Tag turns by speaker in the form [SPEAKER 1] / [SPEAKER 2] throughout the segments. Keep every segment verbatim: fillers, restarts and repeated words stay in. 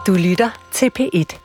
[SPEAKER 1] Du lytter til P et.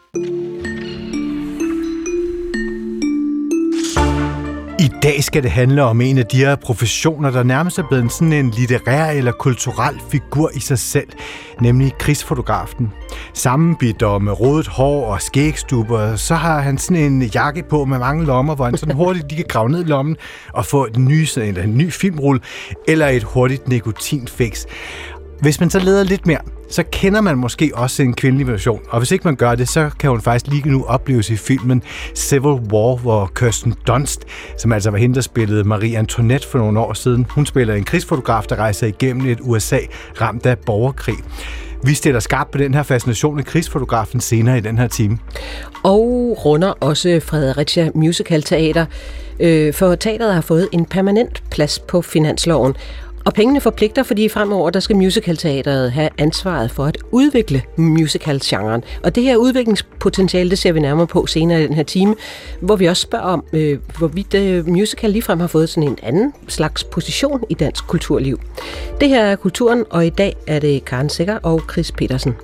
[SPEAKER 2] I dag skal det handle om en af de her professioner, der nærmest er blevet sådan en litterær eller kulturel figur i sig selv, nemlig krigsfotografen. Sammenbidt og med rodet hår og skægstubber, så har han sådan en jakke på med mange lommer, hvor han sådan hurtigt lige kan grave ned i lommen og få et ny, eller en ny filmrulle eller et hurtigt nikotinfix. Hvis man så leder lidt mere, så kender man måske også en kvindelig version. Og hvis ikke man gør det, så kan hun faktisk lige nu opleves i filmen Civil War, hvor Kirsten Dunst, som altså var hende, der spillede Marie Antoinette for nogle år siden, hun spiller en krigsfotograf, der rejser igennem et U S A ramt af borgerkrig. Vi stiller skarpt på den her fascination af krigsfotografen senere i den her time.
[SPEAKER 3] Og runder også Fredericia Musical Teater, øh, for teateret har fået en permanent plads på finansloven. Og pengene forpligter, fordi fremover der skal musicalteateret have ansvaret for at udvikle musicalgenren. Og det her udviklingspotentiale, det ser vi nærmere på senere i den her time, hvor vi også spørger om, øh, hvorvidt øh, musical ligefrem har fået sådan en anden slags position i dansk kulturliv. Det her er Kulturen, og i dag er det Karen Secher og Chris Petersen.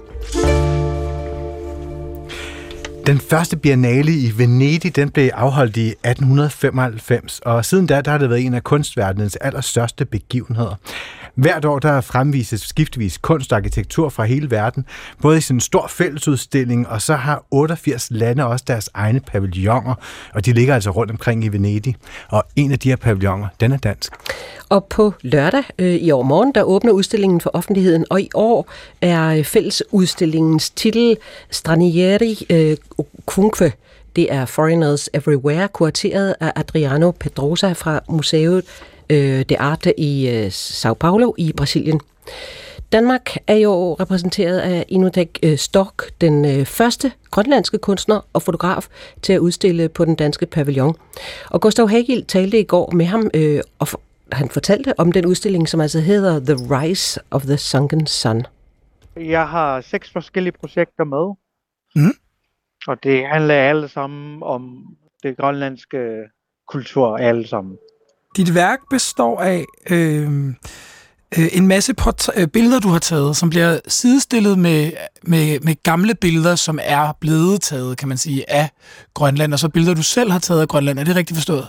[SPEAKER 2] Den første biennale i Venedig, den blev afholdt i atten femoghalvfems, og siden da der har det været en af kunstverdenens allerstørste begivenheder. Hvert år der fremvises skiftevis kunst og arkitektur fra hele verden, både i sådan en stor fællesudstilling, og så har otteogfirs lande også deres egne pavilloner, og de ligger altså rundt omkring i Venedig. Og en af de her pavilloner, den er dansk. Og
[SPEAKER 3] på lørdag øh, i år morgen, der åbner udstillingen for offentligheden, og i år er fællesudstillingens titel Stranieri øh, Ovunque. Det er Foreigners Everywhere, kurateret af Adriano Pedrosa fra museet øh, de Arte i øh, São Paulo i Brasilien. Danmark er jo repræsenteret af Inudek øh, Stork, den øh, første grønlandske kunstner og fotograf til at udstille på den danske pavillon. Og Gustav Hagil talte i går med ham, øh, og for, han fortalte om den udstilling, som altså hedder The Rise of the Sunken Sun.
[SPEAKER 4] Jeg har seks forskellige projekter med.
[SPEAKER 2] Mm.
[SPEAKER 4] Og det handler alle sammen om det grønlandske kultur, alle sammen.
[SPEAKER 5] Dit værk består af øh, øh, en masse port- billeder, du har taget, som bliver sidestillet med, med, med gamle billeder, som er blevet taget, kan man sige, af Grønland, og så billeder, du selv har taget af Grønland. Er det rigtigt forstået?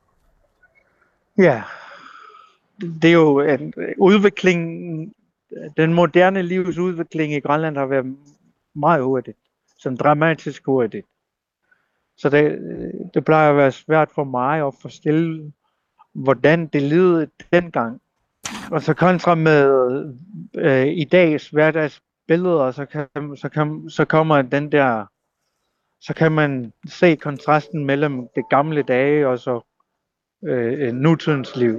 [SPEAKER 4] Ja. Det er jo en udvikling, den moderne livs udvikling i Grønland har været meget hurtigt. Sådan dramatisk hurtigt. Så det, det plejer at være svært for mig at forstille, hvordan det levede dengang. Og så kontra med øh, i dags hverdagsbilleder, så, kan, så, kan, så kommer den der, så kan man se kontrasten mellem det gamle dage og så øh, nutidens liv.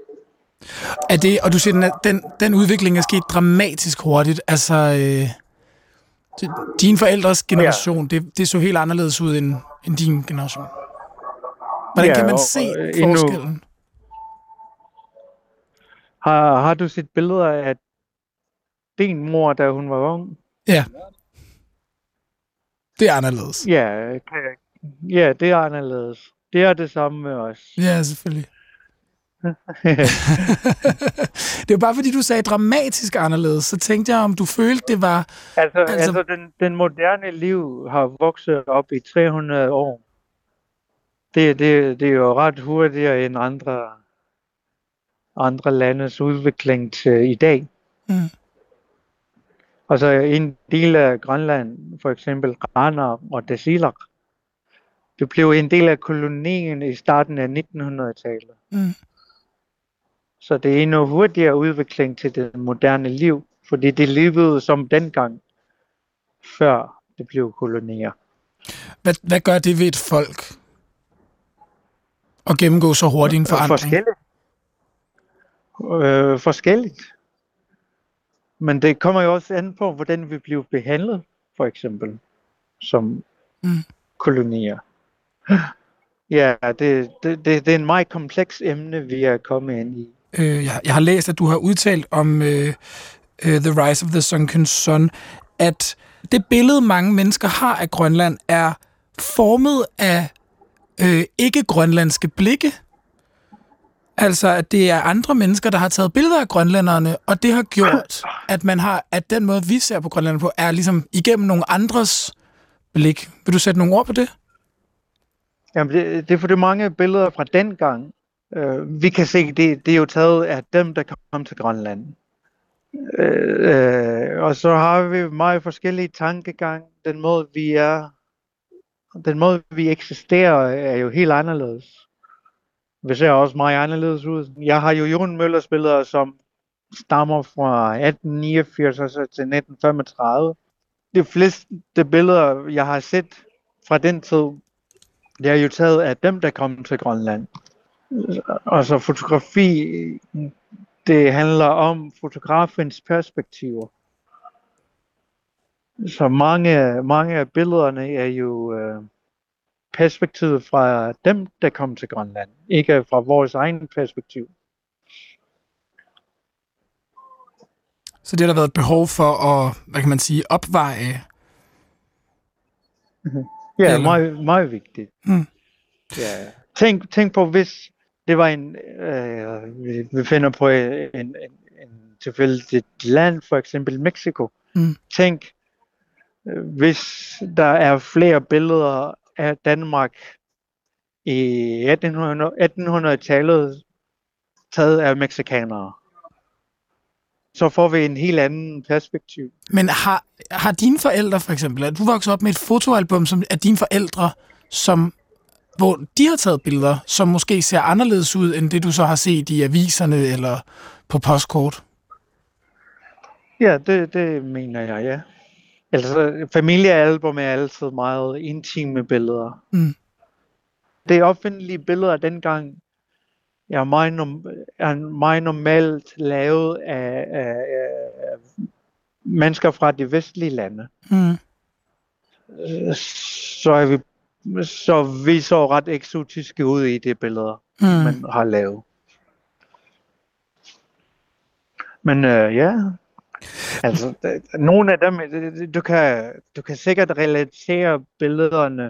[SPEAKER 5] Er det, og du siger, den, den, den udvikling er sket dramatisk hurtigt, altså... Øh Din forældres generation, ja. det, det så helt anderledes ud end, end din generation. Hvordan ja, kan man se og, og, forskellen? Endnu...
[SPEAKER 4] Har, har du set billeder af din mor, da hun var ung?
[SPEAKER 5] Ja. Det er anderledes.
[SPEAKER 4] Ja, ja, det er anderledes. Det er det samme med os.
[SPEAKER 5] Ja, selvfølgelig. Det er jo bare fordi, du sagde dramatisk anderledes, så tænkte jeg, om du følte, det var...
[SPEAKER 4] Altså, altså... altså den, den moderne liv har vokset op i tre hundrede år. Det, det, det er jo ret hurtigere end andre, andre landes udvikling til i dag. Mm. Altså en del af Grønland, for eksempel Grana og Tasiilaq, det blev en del af kolonien i starten af nittenhundredetallet. Mm. Så det er endnu hurtigere udvikling til det moderne liv, fordi det levede som dengang, før det blev kolonier.
[SPEAKER 5] Hvad, hvad gør det ved et folk at gennemgå så hurtigt en forandring?
[SPEAKER 4] Forskelligt. Øh, forskelligt. Men det kommer jo også an på, hvordan vi bliver behandlet, for eksempel, som mm. kolonier. Ja, det, det, det, det er en meget kompleks emne, vi er kommet ind i.
[SPEAKER 5] Øh, jeg, jeg har læst, at du har udtalt om øh, øh, The Rise of the Sunken Sun, at det billede, mange mennesker har af Grønland, er formet af øh, ikke-grønlandske blikke. Altså, at det er andre mennesker, der har taget billeder af grønlænderne, og det har gjort, at man har, at den måde, vi ser på grønlænderne på, er ligesom igennem nogle andres blik. Vil du sætte nogle ord på det?
[SPEAKER 4] Jamen, det, det er for det mange billeder fra dengang. Uh, vi kan se, det, det er jo taget af dem, der kom til Grønland. Uh, uh, og så har vi meget forskellige tankegang. Den måde, vi er, den måde, vi eksisterer, er jo helt anderledes. Vi ser også meget anderledes ud. Jeg har jo Jon Møllers billeder, som stammer fra atten niogfirs til nitten femogtredive. De fleste billeder, jeg har set fra den tid, det er jo taget af dem, der kom til Grønland. Og så fotografi, det handler om fotografens perspektiver. Så mange, mange af billederne er jo øh, perspektivet fra dem, der kom til Grønland, ikke fra vores egen perspektiv.
[SPEAKER 5] Så det har der været et behov for at, hvad kan man sige, opveje?
[SPEAKER 4] Mm-hmm. Ja, meget, meget vigtigt. Mm. Ja. Tænk, tænk på, hvis det var en, øh, vi finder på en, en, en tilfældigt land, for eksempel Mexico. Mm. Tænk, hvis der er flere billeder af Danmark i attenhundredetallet taget af mexikanere, så får vi en helt anden perspektiv.
[SPEAKER 5] Men har, har dine forældre for eksempel, at du vokset op med et fotoalbum som af dine forældre, som, hvor de har taget billeder, som måske ser anderledes ud, end det du så har set i aviserne eller på postkort?
[SPEAKER 4] Ja, det, det mener jeg, ja. Altså, familiealbum er altid meget intime billeder. Mm. Det offentlige billeder dengang er meget, norm- er meget normalt lavet af, af, af mennesker fra de vestlige lande. Mm. Så, er vi, så vi så ret eksotiske ud i de billeder, mm. man har lavet. Men øh, ja... Altså, nogle af dem, du kan, du kan sikkert relatere billederne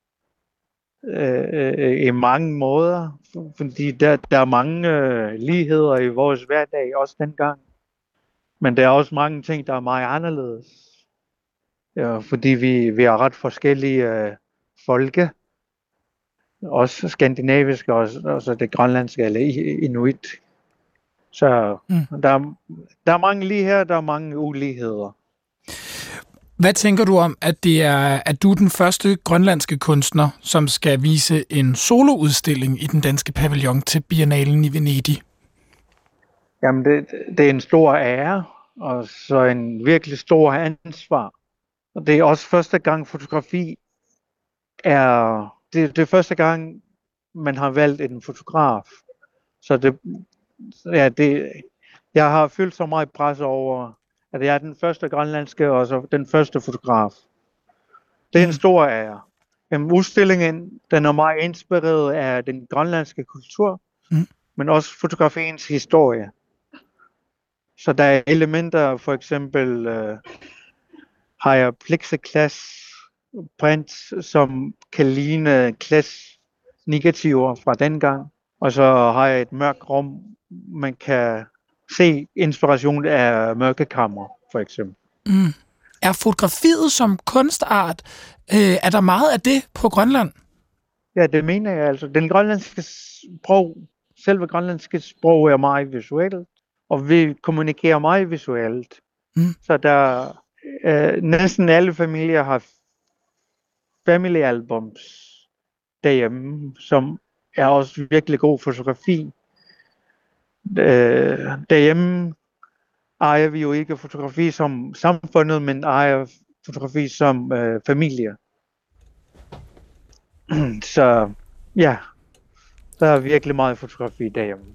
[SPEAKER 4] øh, i mange måder, fordi der, der er mange øh, ligheder i vores hverdag, også dengang. Men der er også mange ting, der er meget anderledes. Ja, fordi vi, vi er ret forskellige øh, folke, også skandinaviske, og også det grønlandske, eller inuit. Så mm. der, der er mange ligheder, der er mange uligheder.
[SPEAKER 5] Hvad tænker du om, at det er, at du er den første grønlandske kunstner, som skal vise en soloudstilling i den danske pavillon til Biennalen i Venedig?
[SPEAKER 4] Jamen, det, det er en stor ære, og så en virkelig stor ansvar. Og det er også første gang fotografi er, det, det er første gang, man har valgt en fotograf. Så det Ja, det, jeg har følt så meget pres over, at jeg er den første grønlandske og så den første fotograf. Det er en stor ære. Jamen, udstillingen, den er meget inspireret af den grønlandske kultur, mm. men også fotografiens historie. Så der er elementer, for eksempel øh, har jeg plexiglas print, som kan ligne glasnegativer fra dengang. Og så har jeg et mørkt rum, man kan se inspiration af mørkekammer, for eksempel.
[SPEAKER 5] Mm. Er fotografiet som kunstart, øh, er der meget af det på Grønland?
[SPEAKER 4] Ja, det mener jeg altså. Den grønlandske sprog, selve grønlandske sprog er meget visuelt, og vi kommunikerer meget visuelt. Mm. Så der øh, næsten alle familier har familiealbums derhjemme, som er også virkelig god fotografi. Øh, derhjemme ejer vi jo ikke fotografi som samfundet, men ejer fotografi som øh, familie. Så ja, der er virkelig meget fotografi derhjemme.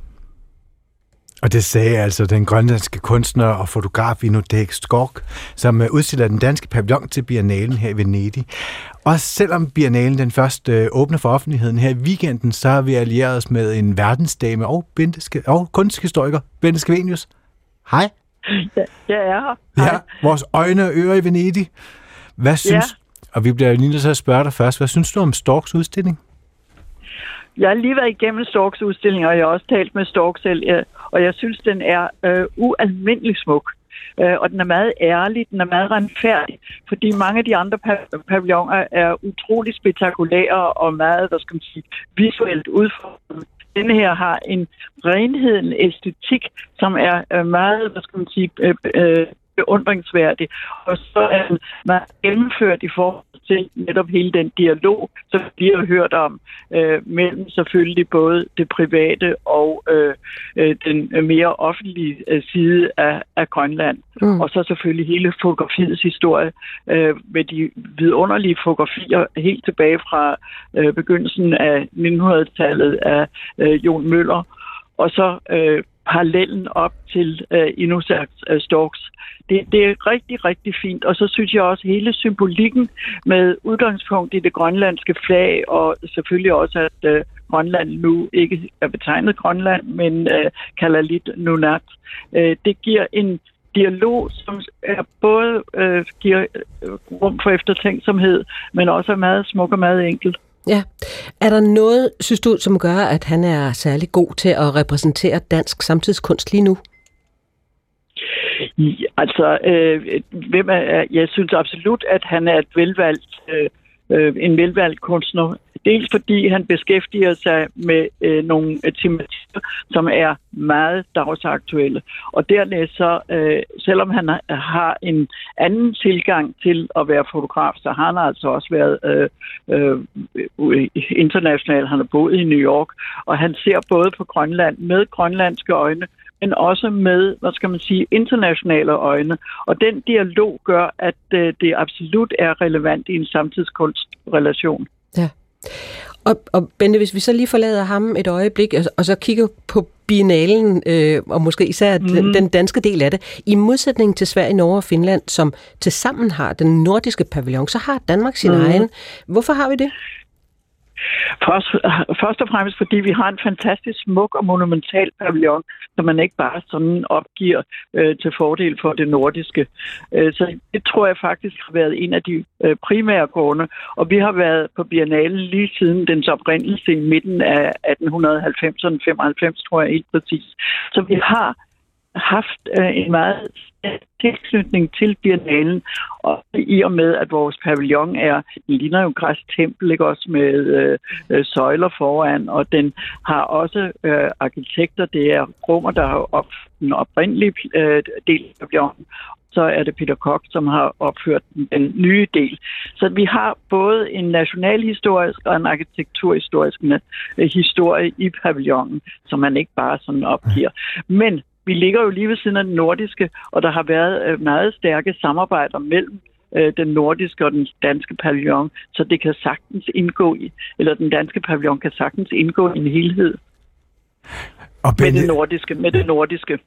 [SPEAKER 2] Og det sagde altså den grønlandske kunstner og fotograf Inudek Skok, som udstiller den danske pavillon til Biennalen her i Venedig. Og selvom Biennalen den først åbner for offentligheden her i weekenden, så har vi allieret os med en verdensdame og, og kunsthistoriker, Bente Scavenius. Hej.
[SPEAKER 1] Ja, jeg er her.
[SPEAKER 2] Ja, vores øjne og ører i Venedig. Hvad synes, ja. Og vi bliver lige nødt til at spørge dig først, hvad synes du om Storks udstilling?
[SPEAKER 1] Jeg har lige været igennem Storks udstilling, og jeg har også talt med Stork selv, og jeg synes, den er øh, ualmindelig smuk. Øh, og den er meget ærlig, den er meget renfærdig, fordi mange af de andre pavilloner er utrolig spektakulære og meget, hvad skal man sige, visuelt udfordrende. Denne her har en renhed, en æstetik, som er meget, hvad skal man sige, øh, øh, beundringsværdig, og så er den meget gennemført i forhold til netop hele den dialog, som vi har hørt om, øh, mellem selvfølgelig både det private og øh, øh, den mere offentlige øh, side af, af Grønland. Mm. Og så selvfølgelig hele fotografiets historie øh, med de vidunderlige fotografier helt tilbage fra øh, begyndelsen af nitten hundrede-tallet af øh, Jon Møller, og så øh, parallellen op til øh, Inussat øh, Storks. Det, det er rigtig, rigtig fint. Og så synes jeg også hele symbolikken med udgangspunkt i det grønlandske flag, og selvfølgelig også, at øh, Grønland nu ikke er betegnet Grønland, men øh, Kalalit Nunaat. Øh, det giver en dialog, som er både øh, giver rum for eftertænksomhed, men også er meget smuk og meget enkelt.
[SPEAKER 3] Ja. Er der noget, synes du, som gør, at han er særlig god til at repræsentere dansk samtidskunst lige nu?
[SPEAKER 1] Ja, altså, øh, hvem er, jeg synes absolut, at han er et velvalgt, øh, en velvalgt kunstner. Dels fordi han beskæftiger sig med øh, nogle tematikker, som er meget dagsaktuelle. Og dernæst så, øh, selvom han har en anden tilgang til at være fotograf, så har han altså også været øh, øh, international. Han har boet i New York, og han ser både på Grønland med grønlandske øjne, men også med, hvad skal man sige, internationale øjne. Og den dialog gør, at øh, det absolut er relevant i en samtidskunstrelation.
[SPEAKER 3] Ja. Og, og Bente, hvis vi så lige forlader ham et øjeblik, og, og så kigger på biennalen, øh, og måske især mm. den, den danske del af det, i modsætning til Sverige, Norge og Finland, som tilsammen har den nordiske pavillon, så har Danmark sin mm. egen. Hvorfor har vi det?
[SPEAKER 1] Først, først og fremmest, fordi vi har en fantastisk smuk og monumental pavillon, som man ikke bare sådan opgiver øh, til fordel for det nordiske. Øh, så det tror jeg faktisk har været en af de øh, primære grunde. Og vi har været på biennalen lige siden dens oprindelse i midten af atten halvfemserne, femoghalvfems tror jeg helt præcis. Så vi har haft øh, en meget tilknytning til biennalen, og i og med, at vores pavillon er, ligner jo Græs Tempel, ikke også, med øh, øh, søjler foran, og den har også øh, arkitekter, det er Romer, der har opført den oprindelige øh, del af pavillonen, så er det Peter Koch, som har opført den, den nye del. Så vi har både en nationalhistorisk og en arkitekturhistorisk øh, historie i pavillonen, som man ikke bare sådan opgiver. Men vi ligger jo lige ved siden af den nordiske, og der har været meget stærke samarbejder mellem øh, den nordiske og den danske pavillon, så det kan sagtens indgå i, eller den danske pavillon kan sagtens indgå i en helhed og Bente, med det nordiske. Med det nordiske.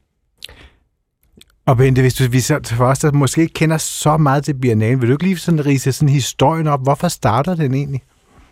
[SPEAKER 2] Og Bente, hvis du, vi så for os, der måske ikke kender så meget til biennalen, vil du ikke lige sådan ridse sådan historien op? Hvorfor starter den egentlig?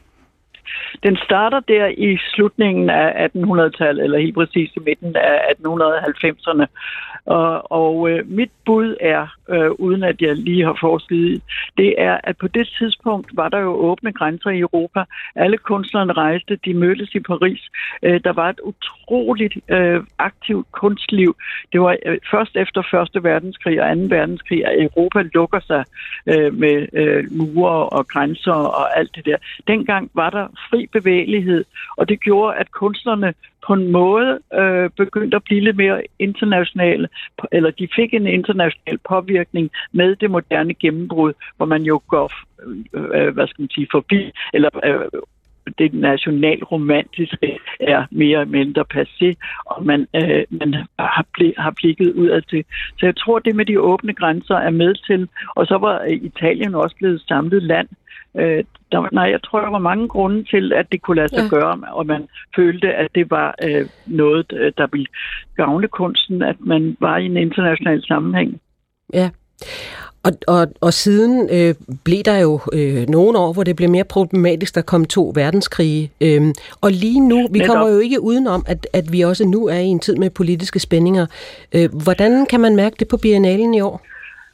[SPEAKER 1] Den starter der i slutningen af attenhundredetallet, eller helt præcis i midten af atten halvfemserne. Og, og øh, mit bud er, øh, uden at jeg lige har forsket, det er, at på det tidspunkt var der jo åbne grænser i Europa. Alle kunstnerne rejste, de mødtes i Paris. Øh, der var et utroligt øh, aktivt kunstliv. Det var øh, først efter første verdenskrig og anden verdenskrig, at Europa lukker sig øh, med øh, mure og grænser og alt det der. Dengang var der fri bevægelighed, og det gjorde, at kunstnerne på en måde øh, begyndte at blive lidt mere internationale, eller de fik en international påvirkning med det moderne gennembrud, hvor man jo går, øh, hvad skal man sige, forbi, eller øh, det nationalromantiske er mere eller mindre passé, og man, øh, man har, blik, har blikket udad til. Så jeg tror, det med de åbne grænser er med til, og så var Italien også blevet samlet land. Øh, der, nej, jeg tror, der var mange grunde til, at det kunne lade sig ja. gøre, og man følte, at det var øh, noget, der ville gavne kunsten, at man var i en international sammenhæng. Ja.
[SPEAKER 3] Og, og, og siden øh, blev der jo øh, nogle år, hvor det blev mere problematisk, der kom to verdenskrige. Øh, og lige nu, vi kommer jo ikke udenom, at, at vi også nu er i en tid med politiske spændinger. Øh, hvordan kan man mærke det på biennalen i år?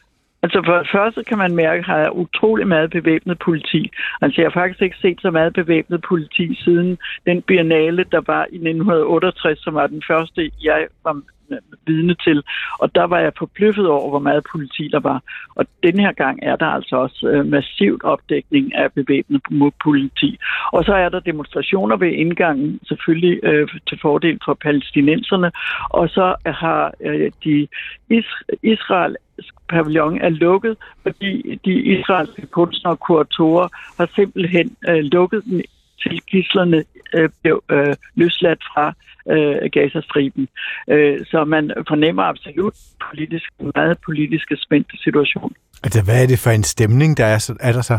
[SPEAKER 1] Altså for det første kan man mærke, at der er utrolig meget bevæbnet politi. Altså jeg har faktisk ikke set så meget bevæbnet politi siden den biennale, der var i nitten otteogtres, som var den første, jeg var vidne til. Og der var jeg forbløffet over, hvor meget politi der var. Og den her gang er der altså også øh, massivt opdækning af bevæbnet politi. Og så er der demonstrationer ved indgangen, selvfølgelig øh, til fordel for palæstinenserne. Og så har øh, de is- Israel pavillon er lukket, fordi de israelske kunstnere og kuratorer har simpelthen øh, lukket den til gidslerne øh, blev øh, løsladt fra øh, Gazastriben. Øh, så man fornemmer absolut politisk, meget politiske spændte situation.
[SPEAKER 2] Altså, hvad er det for en stemning, der er, er der så?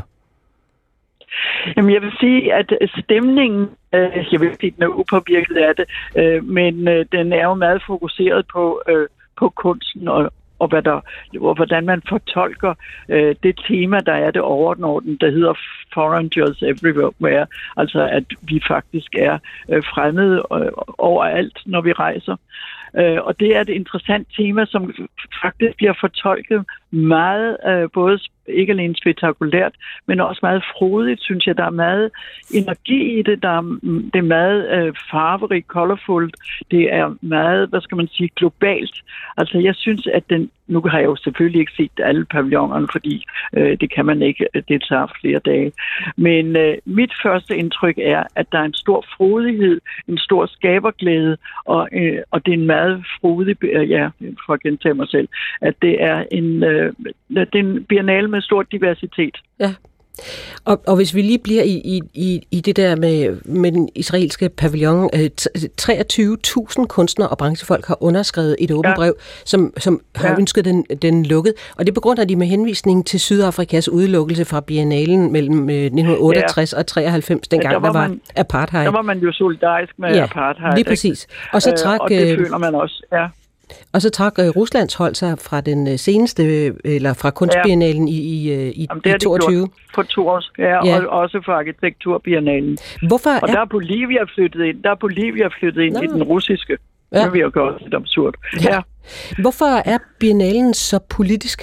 [SPEAKER 1] Jamen, jeg vil sige, at stemningen, øh, jeg ved ikke, den er upåvirket af det, øh, men øh, den er jo meget fokuseret på, øh, på kunsten og og hvad der, og hvordan man fortolker øh, det tema, der er det overordnede, der hedder Foreigners Everywhere, altså at vi faktisk er øh, fremmede øh, overalt, når vi rejser. Øh, og det er et interessant tema, som faktisk bliver fortolket meget, øh, både ikke alene spektakulært, men også meget frodigt, synes jeg. Der er meget energi i det, der er, det er meget øh, farverigt, colorfult, det er meget, hvad skal man sige, globalt. Altså jeg synes, at den, nu har jeg jo selvfølgelig ikke set alle pavillonerne, fordi øh, det kan man ikke, det tager flere dage. Men øh, mit første indtryk er, at der er en stor frodighed, en stor skaberglæde, og, øh, og det er en meget frodig, øh, ja, for at gentage mig selv, at det er en, øh, det er en biennale med stor diversitet.
[SPEAKER 3] Ja. Og, og hvis vi lige bliver i, i, i, i det der med, med den israelske pavillon, øh, treogtyve tusind kunstnere og branchefolk har underskrevet et åbent ja. brev, som, som har ja. ønsket den, den lukket. Og det begrunder de med henvisning til Sydafrikas udelukkelse fra biennalen mellem øh, nitten otteogtres ja. og treoghalvfems, dengang ja, der, var der var man, apartheid.
[SPEAKER 1] Der var man jo solidarisk med
[SPEAKER 3] ja,
[SPEAKER 1] apartheid.
[SPEAKER 3] lige præcis. Og så trak,
[SPEAKER 1] øh, og det føler man også, ja.
[SPEAKER 3] Og så trak uh, Ruslands hold sig fra den seneste, eller fra kunstbiennalen ja. i, i, i, Jamen, det i toogtyve.
[SPEAKER 1] På to år, ja, ja. Og også fra arkitekturbiennalen.
[SPEAKER 3] Hvorfor
[SPEAKER 1] og er... der er Bolivia flyttet ind, der er Bolivia flyttet ind Nå. i den russiske. Ja. Det vil jeg gøre lidt absurd. Ja. Ja.
[SPEAKER 3] Hvorfor er biennalen så politisk?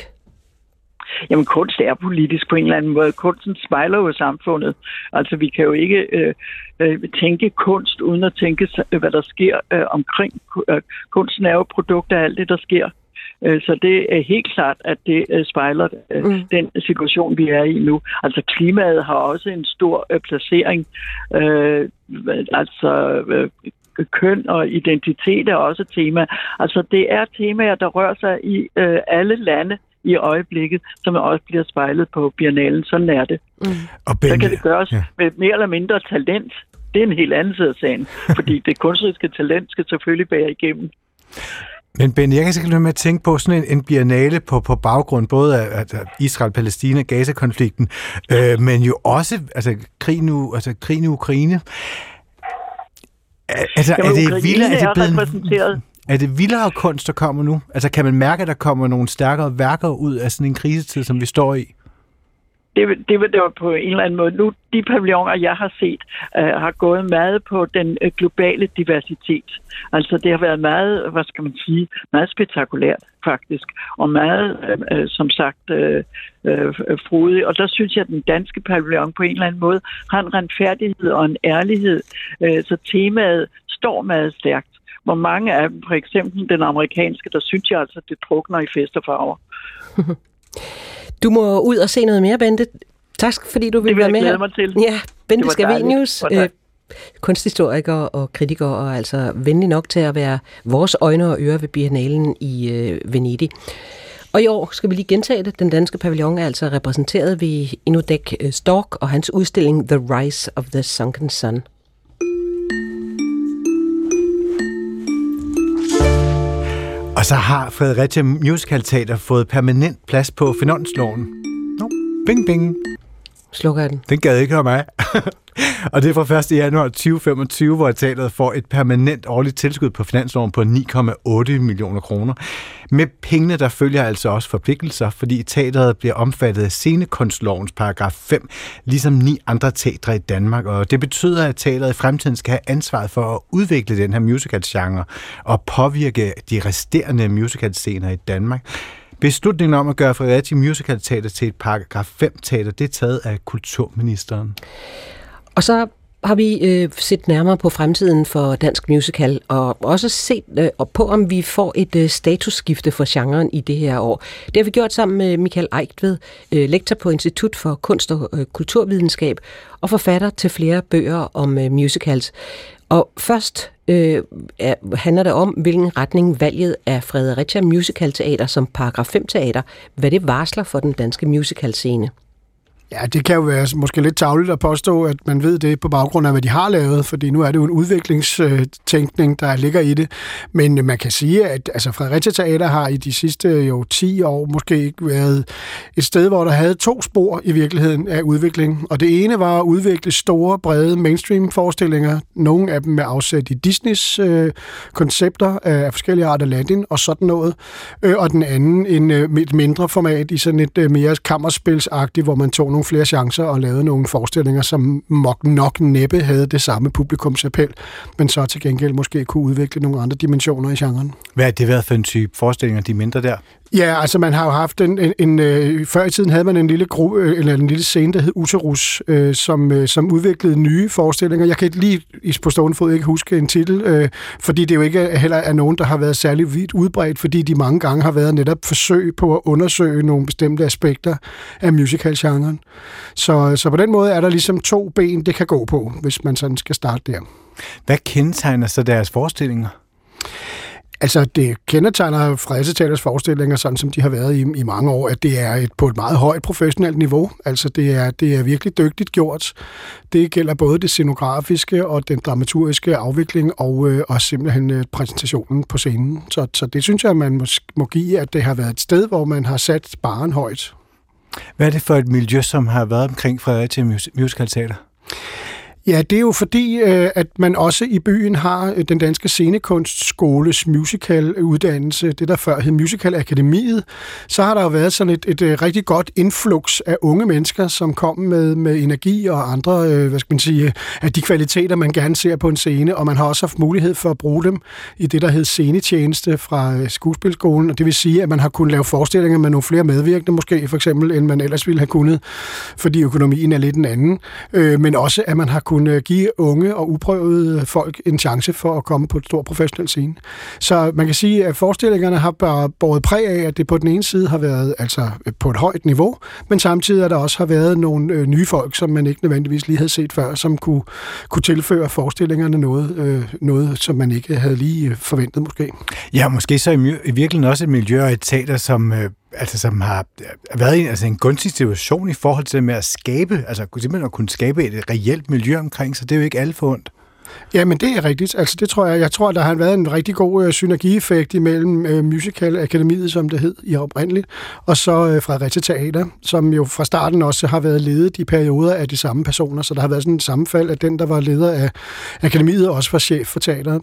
[SPEAKER 1] Jamen, kunst er politisk på en eller anden måde. Kunsten spejler jo samfundet. Altså, vi kan jo ikke øh, øh, tænke kunst, uden at tænke, hvad der sker øh, omkring. Kunsten er jo et produkt af alt det, der sker. Øh, så det er helt klart, at det øh, spejler øh, mm. den situation, vi er i nu. Altså, klimaet har også en stor øh, placering. Øh, altså... Øh, køn og identitet er også et tema. Altså, det er temaer, der rører sig i øh, alle lande i øjeblikket, som også bliver spejlet på biennalen. Sådan er det. Mm. Og ben, så kan det gøres ja. med mere eller mindre talent. Det er en helt anden side af sagen, fordi det kunstneriske talent skal selvfølgelig bære igennem.
[SPEAKER 2] Men Ben, jeg kan sikkert med at tænke på sådan en, en biennale på, på baggrund både af, af Israel-Palæstina, Gaza-konflikten, øh, men jo også altså, krigen, nu, altså, krigen i Ukraine. Altså, Jamen, er det vildere, er det blevet, er det vildere kunst, der kommer nu? Altså, kan man mærke, at der kommer nogle stærkere værker ud af sådan en krisetid, som vi står i?
[SPEAKER 1] Det, det vil det jo på en eller anden måde. Nu, de pavilloner, jeg har set, uh, har gået meget på den uh, globale diversitet. Altså, det har været meget, hvad skal man sige, meget spektakulært, faktisk. Og meget, uh, som sagt, uh, uh, frodig. Og der synes jeg, at den danske pavillon på en eller anden måde har en retfærdighed og en ærlighed. Uh, så temaet står meget stærkt. Hvor mange af dem, for eksempel den amerikanske, der synes jeg altså, det drukner i fest og farver.
[SPEAKER 3] Du må ud og se noget mere, Bente. Tak, fordi du vil være med her. Det vil jeg glæde mig til. Ja, Bente Scavenius, øh, kunsthistoriker og kritiker, og altså venlig nok til at være vores øjne og ører ved biennalen i øh, Venedig. Og i år skal vi lige gentage det. Den danske pavillon er altså repræsenteret ved Inudek Stork og hans udstilling The Rise of the Sunken Sun.
[SPEAKER 2] Og så har Fredericia Musical Teater fået permanent plads på finansloven. No. Bing, bing.
[SPEAKER 3] Slukker den.
[SPEAKER 2] Den gad ikke høre mig. Og det er fra første januar tyve femogtyve, hvor teateret får et permanent årligt tilskud på finansloven på ni komma otte millioner kroner. Med pengene, der følger altså også forpligtelser, fordi teateret bliver omfattet af scenekunstlovens paragraf fem, ligesom ni andre teatre i Danmark. Og det betyder, at teateret i fremtiden skal have ansvaret for at udvikle den her musicalgenre og påvirke de resterende musicalscener i Danmark. Beslutningen om at gøre Fredericia Musical Teater til et paragraf fem teater, det er taget af kulturministeren.
[SPEAKER 3] Og så har vi øh, set nærmere på fremtiden for dansk musical, og også set øh, på, om vi får et øh, statusskifte for genren i det her år. Det har vi gjort sammen med Michael Eigtved, øh, lektor på Institut for Kunst og øh, Kulturvidenskab, og forfatter til flere bøger om øh, musicals. Og først øh, er, handler det om, hvilken retning valget af Fredericia Musical Teater som paragraf fem teater, hvad det varsler for den danske musicalscene.
[SPEAKER 6] Ja, det kan jo være måske lidt tarveligt at påstå, at man ved det på baggrund af, hvad de har lavet, fordi nu er det jo en udviklingstænkning, der ligger i det. Men man kan sige, at altså, Fredericia Teater har i de sidste jo ti år måske ikke været et sted, hvor der havde to spor i virkeligheden af udvikling. Og det ene var at udvikle store, brede mainstream-forestillinger, nogle af dem med afsæt i Disneys øh, koncepter af forskellige arter Latin og sådan noget. Øh, og den anden en, øh, et mindre format i sådan et øh, mere kammerspilsagtigt, hvor man tog nogle flere chancer og lavede nogle forestillinger, som nok, nok næppe havde det samme publikumsappel, men så til gengæld måske kunne udvikle nogle andre dimensioner i genren.
[SPEAKER 2] Hvad har det været for en type forestillinger, de mindre der?
[SPEAKER 6] Ja, altså man har jo haft en, en, en øh, før i tiden havde man en lille gruppe, eller en lille scene, der hed Uterus, øh, som, øh, som udviklede nye forestillinger. Jeg kan ikke lige på stående fod ikke huske en titel, øh, fordi det jo ikke heller er nogen, der har været særlig vidt udbredt, fordi de mange gange har været netop forsøg på at undersøge nogle bestemte aspekter af musicalgenren. Så, så på den måde er der ligesom to ben, det kan gå på, hvis man sådan skal starte der.
[SPEAKER 2] Hvad kendetegner så deres forestillinger?
[SPEAKER 6] Altså, det kendetegner Fredericia Teaters forestillinger, sådan som de har været i, i mange år, at det er et, på et meget højt professionelt niveau. Altså, det er, det er virkelig dygtigt gjort. Det gælder både det scenografiske og den dramaturgiske afvikling og, øh, og simpelthen præsentationen på scenen. Så, så det synes jeg, man må, må give, at det har været et sted, hvor man har sat barren højt.
[SPEAKER 2] Hvad er det for et miljø, som har været omkring Fredericia Musical Teater?
[SPEAKER 6] Ja, det er jo fordi, at man også i byen har den danske scenekunstskoles musicaluddannelse, det der før hed Musicalakademiet. Så har der jo været sådan et, et rigtig godt influx af unge mennesker, som kom med, med energi og andre, hvad skal man sige, af de kvaliteter, man gerne ser på en scene, og man har også haft mulighed for at bruge dem i det, der hed scenetjeneste fra skuespilskolen, og det vil sige, at man har kunnet lave forestillinger med nogle flere medvirkende, måske for eksempel, end man ellers ville have kunnet, fordi økonomien er lidt en anden, men også, at man har kunne give unge og uprøvede folk en chance for at komme på et stort professionelt scene. Så man kan sige, at forestillingerne har båret præg af, at det på den ene side har været altså på et højt niveau, men samtidig er der også har været nogle øh, nye folk, som man ikke nødvendigvis lige havde set før, som kunne, kunne tilføre forestillingerne noget, øh, noget, som man ikke havde lige forventet måske. Ja,
[SPEAKER 2] måske så i, i virkeligheden også et miljø og et teater, som øh altså som har været i altså en gunstig situation i forhold til det med at skabe, altså simpelthen at kunne skabe et reelt miljø omkring, så det er jo ikke alle forundt.
[SPEAKER 6] Ja, men det er rigtigt. Altså det tror jeg, jeg tror, der har været en rigtig god uh, synergieffekt imellem uh, Musicalakademiet, som det hed i oprindeligt, og så uh, Fredericia Teater, som jo fra starten også har været ledet i perioder af de samme personer, så der har været sådan en sammenfald, at den, der var leder af akademiet, også var chef for teateret.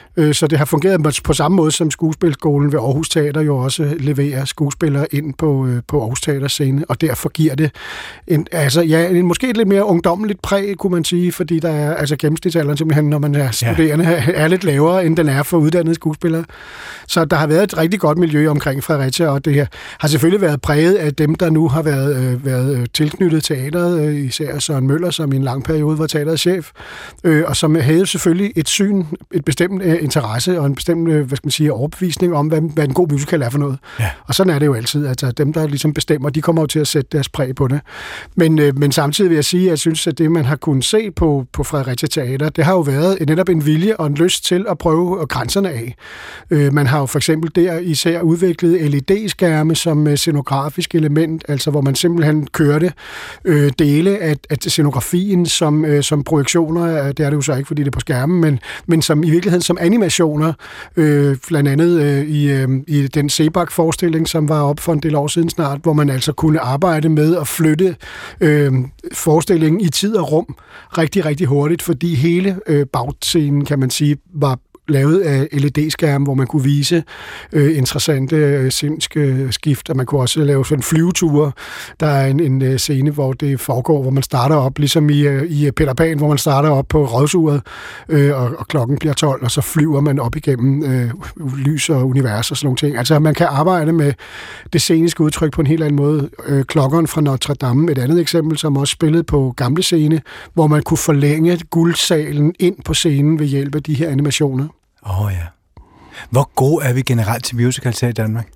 [SPEAKER 6] Så det har fungeret på samme måde, som skuespilskolen ved Aarhus Teater jo også leverer skuespillere ind på, på Aarhus Teaters scene, og derfor giver det en, altså, ja, en, måske et lidt mere ungdommeligt præg, kunne man sige, fordi der er, altså gennemsnitsalderen simpelthen, når man er studerende, ja. er lidt lavere, end den er for uddannede skuespillere. Så der har været et rigtig godt miljø omkring Fredericia, og det har selvfølgelig været præget af dem, der nu har været, øh, været tilknyttet teateret, øh, især Søren Møller, som i en lang periode var teaterets chef, øh, og som havde selvfølgelig et syn, et bestemt øh, interesse og en bestemt, hvad skal man sige, overbevisning om, hvad, hvad en god musical er for noget. Ja. Og sådan er det jo altid, at altså, dem, der ligesom bestemmer, de kommer jo til at sætte deres præg på det. Men, øh, men samtidig vil jeg sige, at jeg synes, at det, man har kunnet se på, på Fredericia Teater, det har jo været netop en vilje og en lyst til at prøve grænserne af. Øh, man har jo for eksempel der især udviklet L E D-skærme som scenografisk element, altså hvor man simpelthen kørte øh, dele af, af scenografien som, øh, som projektioner, det er det jo så ikke, fordi det er på skærmen, men, men som i virkeligheden som animationer, øh, blandt andet øh, i, øh, i den Sebak-forestilling, som var op for en del år siden snart, hvor man altså kunne arbejde med at flytte øh, forestillingen i tid og rum rigtig, rigtig hurtigt, fordi hele øh, bagscenen, kan man sige, var lavet af L E D-skærme, hvor man kunne vise øh, interessante øh, sceniske skift, og man kunne også lave sådan flyveture. Der er en, en øh, scene, hvor det foregår, hvor man starter op, ligesom i, øh, i Peter Pan, hvor man starter op på rådsuret, øh, og, og klokken bliver tolv, og så flyver man op igennem øh, lys og univers og sådan nogle ting. Altså, man kan arbejde med det sceniske udtryk på en helt anden måde. Øh, klokkeren fra Notre Dame, et andet eksempel, som også spillede på gamle scene, hvor man kunne forlænge guldsalen ind på scenen ved hjælp af de her animationer.
[SPEAKER 2] Åh oh, ja. Hvor gode er vi generelt til musicals her i Danmark?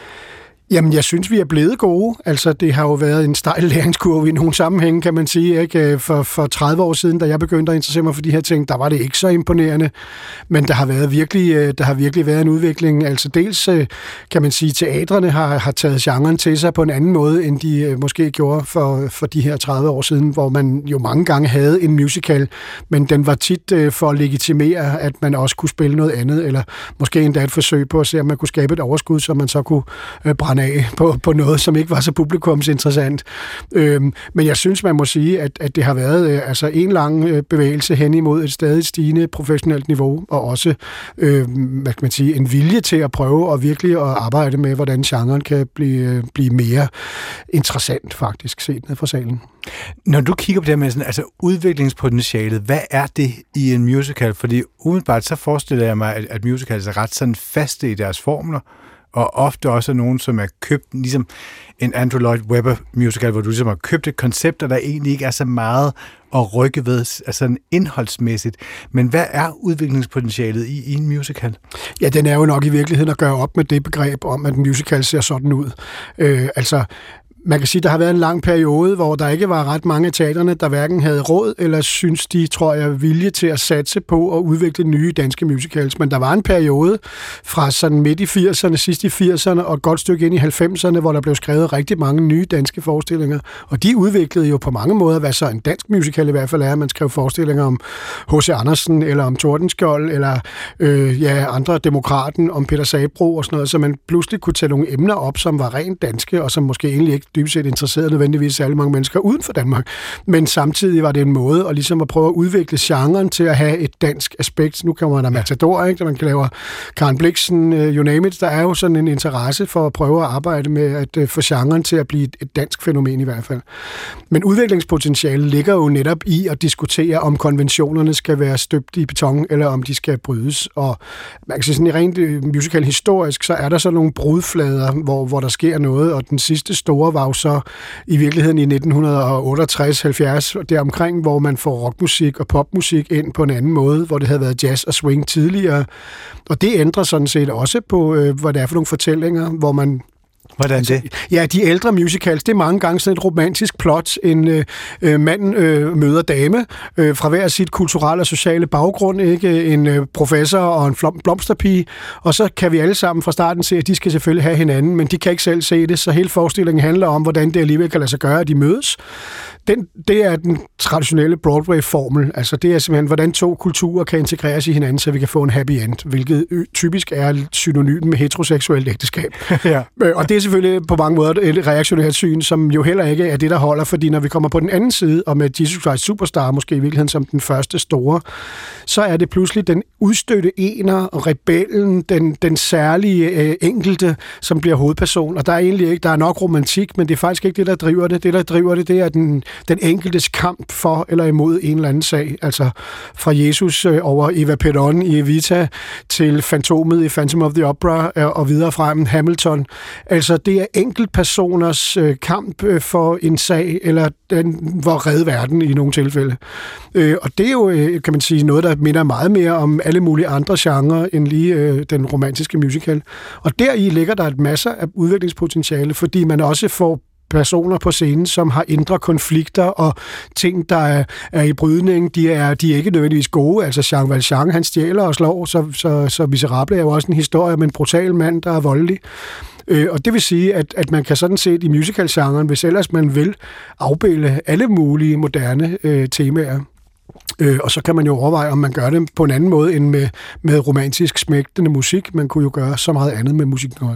[SPEAKER 6] Jamen, jeg synes, vi er blevet gode. Altså, det har jo været en stejl læringskurve i nogle sammenhænge, kan man sige. Ikke? For, for tredive år siden, da jeg begyndte at interessere mig for de her ting, der var det ikke så imponerende. Men der har, været virkelig, der har virkelig været en udvikling. Altså, dels kan man sige, at teatrene har, har taget genren til sig på en anden måde, end de måske gjorde for, for de her tredive år siden, hvor man jo mange gange havde en musical, men den var tit for at legitimere, at man også kunne spille noget andet, eller måske endda et forsøg på at se, om man kunne skabe et overskud, så man så kunne brænde af på, på noget, som ikke var så publikumsinteressant. Øhm, men jeg synes, man må sige, at, at det har været øh, altså en lang øh, bevægelse hen imod et stadig stigende professionelt niveau, og også øh, hvad kan man sige, en vilje til at prøve at virkelig at arbejde med, hvordan genren kan blive, øh, blive mere interessant, faktisk, set ned fra salen.
[SPEAKER 2] Når du kigger på det med sådan, altså udviklingspotentialet, hvad er det i en musical? Fordi umiddelbart så forestiller jeg mig, at, at musicals er ret sådan faste i deres formler, og ofte også nogen, som er købt, ligesom en Andrew Lloyd Webber musical, hvor du ligesom har købt et koncept, der egentlig ikke er så meget at rykke ved, altså indholdsmæssigt. Men hvad er udviklingspotentialet i, i en musical?
[SPEAKER 6] Ja, den er jo nok i virkeligheden at gøre op med det begreb om, at en musical ser sådan ud. Øh, altså, man kan sige, at der har været en lang periode, hvor der ikke var ret mange af teaterne, der hverken havde råd, eller synes de, tror jeg, vilje til at satse på at udvikle nye danske musicals. Men der var en periode fra sådan midt i firserne, sidst i firserne og et godt stykke ind i halvfemserne, hvor der blev skrevet rigtig mange nye danske forestillinger. Og de udviklede jo på mange måder, hvad så en dansk musical i hvert fald er. Man skrev forestillinger om H C Andersen, eller om Tordenskjold, eller øh, ja, andre Demokraten, om Peter Sabroe og sådan noget, så man pludselig kunne tage nogle emner op, som var rent danske, og som måske egentlig ikke dybest set interesserede nødvendigvis særlig mange mennesker uden for Danmark. Men samtidig var det en måde at, ligesom at prøve at udvikle genren til at have et dansk aspekt. Nu kommer der Matador, ikke? Man kan lave Karen Blixen, you name it. Der er jo sådan en interesse for at prøve at arbejde med at få genren til at blive et dansk fænomen i hvert fald. Men udviklingspotentialet ligger jo netop i at diskutere, om konventionerne skal være støbt i beton, eller om de skal brydes. Og man kan sige sådan, i rent musical historisk, så er der så nogle brudflader, hvor, hvor der sker noget, og den sidste store var så i virkeligheden i nitten otteogtres halvfjerds deromkring, hvor man får rockmusik og popmusik ind på en anden måde, hvor det havde været jazz og swing tidligere. Og det ændrer sådan set også på, øh, hvad det er for nogle fortællinger, hvor man
[SPEAKER 2] Hvordan det?
[SPEAKER 6] Ja, de ældre musicals, det er mange gange sådan et romantisk plot. En øh, mand øh, møder dame øh, fra hver sit kulturelle og sociale baggrund, ikke? En øh, professor og en flom, blomsterpige, og så kan vi alle sammen fra starten se, at de skal selvfølgelig have hinanden, men de kan ikke selv se det, så hele forestillingen handler om, hvordan det alligevel kan lade sig gøre, at de mødes. Den, det er den traditionelle Broadway-formel. Altså det er simpelthen, hvordan to kulturer kan integreres i hinanden, så vi kan få en happy end, hvilket typisk er synonym med heteroseksuelt ægteskab. Ja. Og det er selvfølgelig på mange måder et reaktionært syn, som jo heller ikke er det, der holder, fordi når vi kommer på den anden side, og med Jesus Christ Superstar måske i virkeligheden som den første store, så er det pludselig den udstødte ener, rebellen, den, den særlige øh, enkelte, som bliver hovedperson. Og der er egentlig ikke, der er nok romantik, men det er faktisk ikke det, der driver det. Det, der driver det, det er den, den enkeltes kamp for eller imod en eller anden sag. Altså fra Jesus øh, over Eva Peron i Evita til Fantomet i Phantom of the Opera øh, og videre frem Hamilton. Altså det er enkeltpersoners øh, kamp øh, for en sag, eller den var redde verden i nogle tilfælde. Øh, og det er jo, øh, kan man sige, noget, der minder meget mere om alle mulige andre genrer end lige øh, den romantiske musical. Og deri ligger der et masser af udviklingspotentiale, fordi man også får personer på scenen, som har indre konflikter og ting, der er, er i brydning. De er, de er ikke nødvendigvis gode. Altså Jean Valjean, han stjæler og slår, så, så, så Miserable er jo også en historie om en brutal mand, der er voldelig. Øh, og det vil sige, at, at man kan sådan set i musical-genren, hvis ellers man vil afbilde alle mulige moderne øh, temaer, Øh, og så kan man jo overveje, om man gør det på en anden måde end med, med romantisk smægtende musik. Man kunne jo gøre så meget andet med musikken også.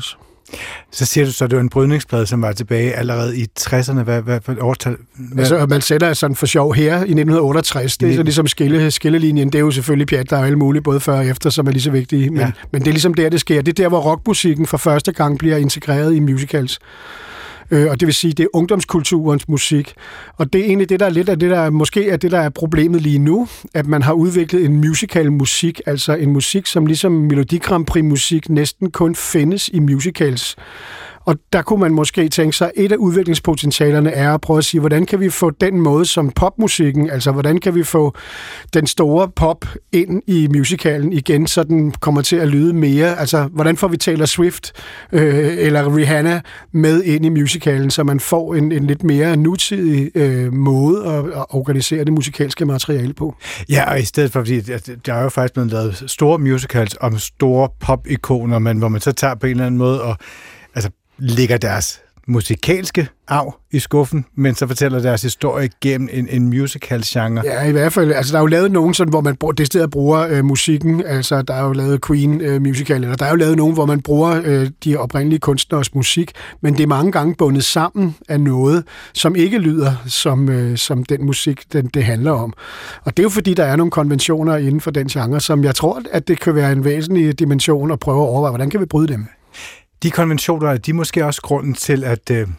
[SPEAKER 2] Så siger du så, at det var en brydningsplade, som var tilbage allerede i tresserne. Hvad, hvad for et årstal? Hvad?
[SPEAKER 6] Altså, man sætter sådan for sjov her i nitten otteogtres. Det er så ligesom skille, skillelinjen. Det er jo selvfølgelig pjat, der er alle mulige, både før og efter, som er lige så vigtige. Men, ja. men det er ligesom der, det sker. Det er der, hvor rockmusikken for første gang bliver integreret i musicals. Øh, og det vil sige, det er ungdomskulturens musik. Og det er egentlig det, der er lidt af det, der måske er det, der er problemet lige nu, at man har udviklet en musical musik, altså en musik, som ligesom Melodi Grand Prix musik næsten kun findes i musicals. Og der kunne man måske tænke sig, at et af udviklingspotentialerne er at prøve at sige, hvordan kan vi få den måde som popmusikken, altså hvordan kan vi få den store pop ind i musicalen igen, så den kommer til at lyde mere, altså hvordan får vi Taylor Swift øh, eller Rihanna med ind i musicalen, så man får en, en lidt mere nutidig øh, måde at, at organisere det musikalske materiale på.
[SPEAKER 2] Ja, og i stedet for, fordi der er jo faktisk blevet lavet store musicals om store pop-ikoner, men hvor man så tager på en eller anden måde og altså ligger deres musikalske arv i skuffen, men så fortæller deres historie gennem en, en musical-genre.
[SPEAKER 6] Ja, i hvert fald. Altså, der er jo lavet nogen, sådan, hvor man bruger, det stedet bruger øh, musikken. Altså, der er jo lavet Queen øh, musical, eller der er jo lavet nogen, hvor man bruger øh, de oprindelige kunstneres musik, men det er mange gange bundet sammen af noget, som ikke lyder som, øh, som den musik, den, det handler om. Og det er jo fordi, der er nogle konventioner inden for den genre, som jeg tror, at det kan være en væsentlig dimension at prøve at overveje, hvordan kan vi bryde dem?
[SPEAKER 2] De konventioner, de er måske også grunden til, at øh,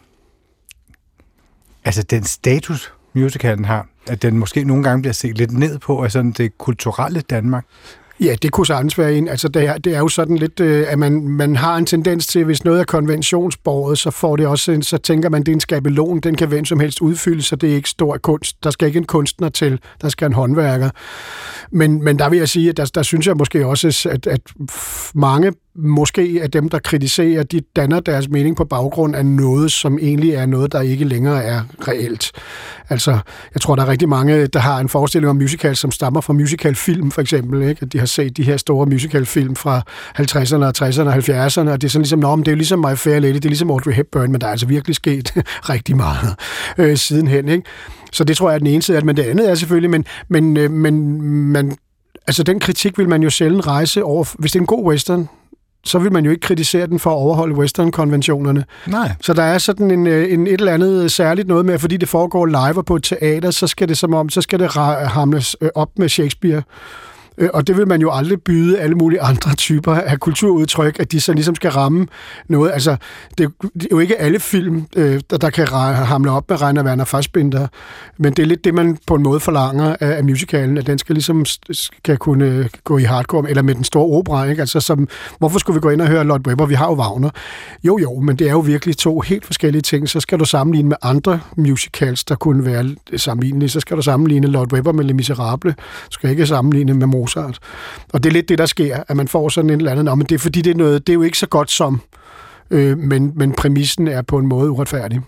[SPEAKER 2] altså den status, musicalen har, at den måske nogle gange bliver set lidt ned på af sådan det kulturelle Danmark.
[SPEAKER 6] Ja, det kunne sagtens være en. Altså, det er, det er jo sådan lidt, øh, at man, man har en tendens til, hvis noget er konventionsbordet, så får det også en, så tænker man, det er en skabelon, den kan hvem som helst udfylde, så det er ikke stor kunst. Der skal ikke en kunstner til, der skal en håndværker. Men, men der vil jeg sige, at der, der synes jeg måske også, at, at mange måske af dem, der kritiserer, de danner deres mening på baggrund af noget, som egentlig er noget, der ikke længere er reelt. Altså, jeg tror, der er rigtig mange, der har en forestilling om musicals, som stammer fra musicalfilm, for eksempel, ikke? At de har set de her store musicalfilm fra halvtredserne og tresserne og halvfjerdserne, og det er sådan ligesom, nå, men det er jo ligesom My Fair Lady, det er ligesom Audrey Hepburn, men der er altså virkelig sket rigtig meget øh, sidenhen, ikke? Så det tror jeg er den ene side, men det andet er selvfølgelig, men, men, øh, men man, altså den kritik vil man jo sjældent rejse over, hvis det er en god western, så vil man jo ikke kritisere den for at overholde western-konventionerne.
[SPEAKER 2] Nej.
[SPEAKER 6] Så der er sådan en, en et eller andet særligt noget med, at fordi det foregår live på et teater, så skal det som om, så skal det hamles op med Shakespeare. Og det vil man jo aldrig byde alle mulige andre typer af kulturudtryk, at de så ligesom skal ramme noget. Altså, det er jo ikke alle film, der kan hamle op med Rainer Werner Fassbinder, men det er lidt det, man på en måde forlanger af musicalen, at den skal ligesom skal kunne gå i hardcore, eller med den store opera, ikke? Altså, som, hvorfor skulle vi gå ind og høre Lloyd Webber? Vi har jo Wagner. Jo, jo, men det er jo virkelig to helt forskellige ting. Så skal du sammenligne med andre musicals, der kunne være sammenlignelige. Så skal du sammenligne Lloyd Webber med Les Misérables. Du skal ikke sammenligne med Mozart. Og det er lidt det, der sker, at man får sådan en eller anden, men det er fordi, det er, noget, det er jo ikke så godt som, øh, men, men præmissen er på en måde uretfærdig.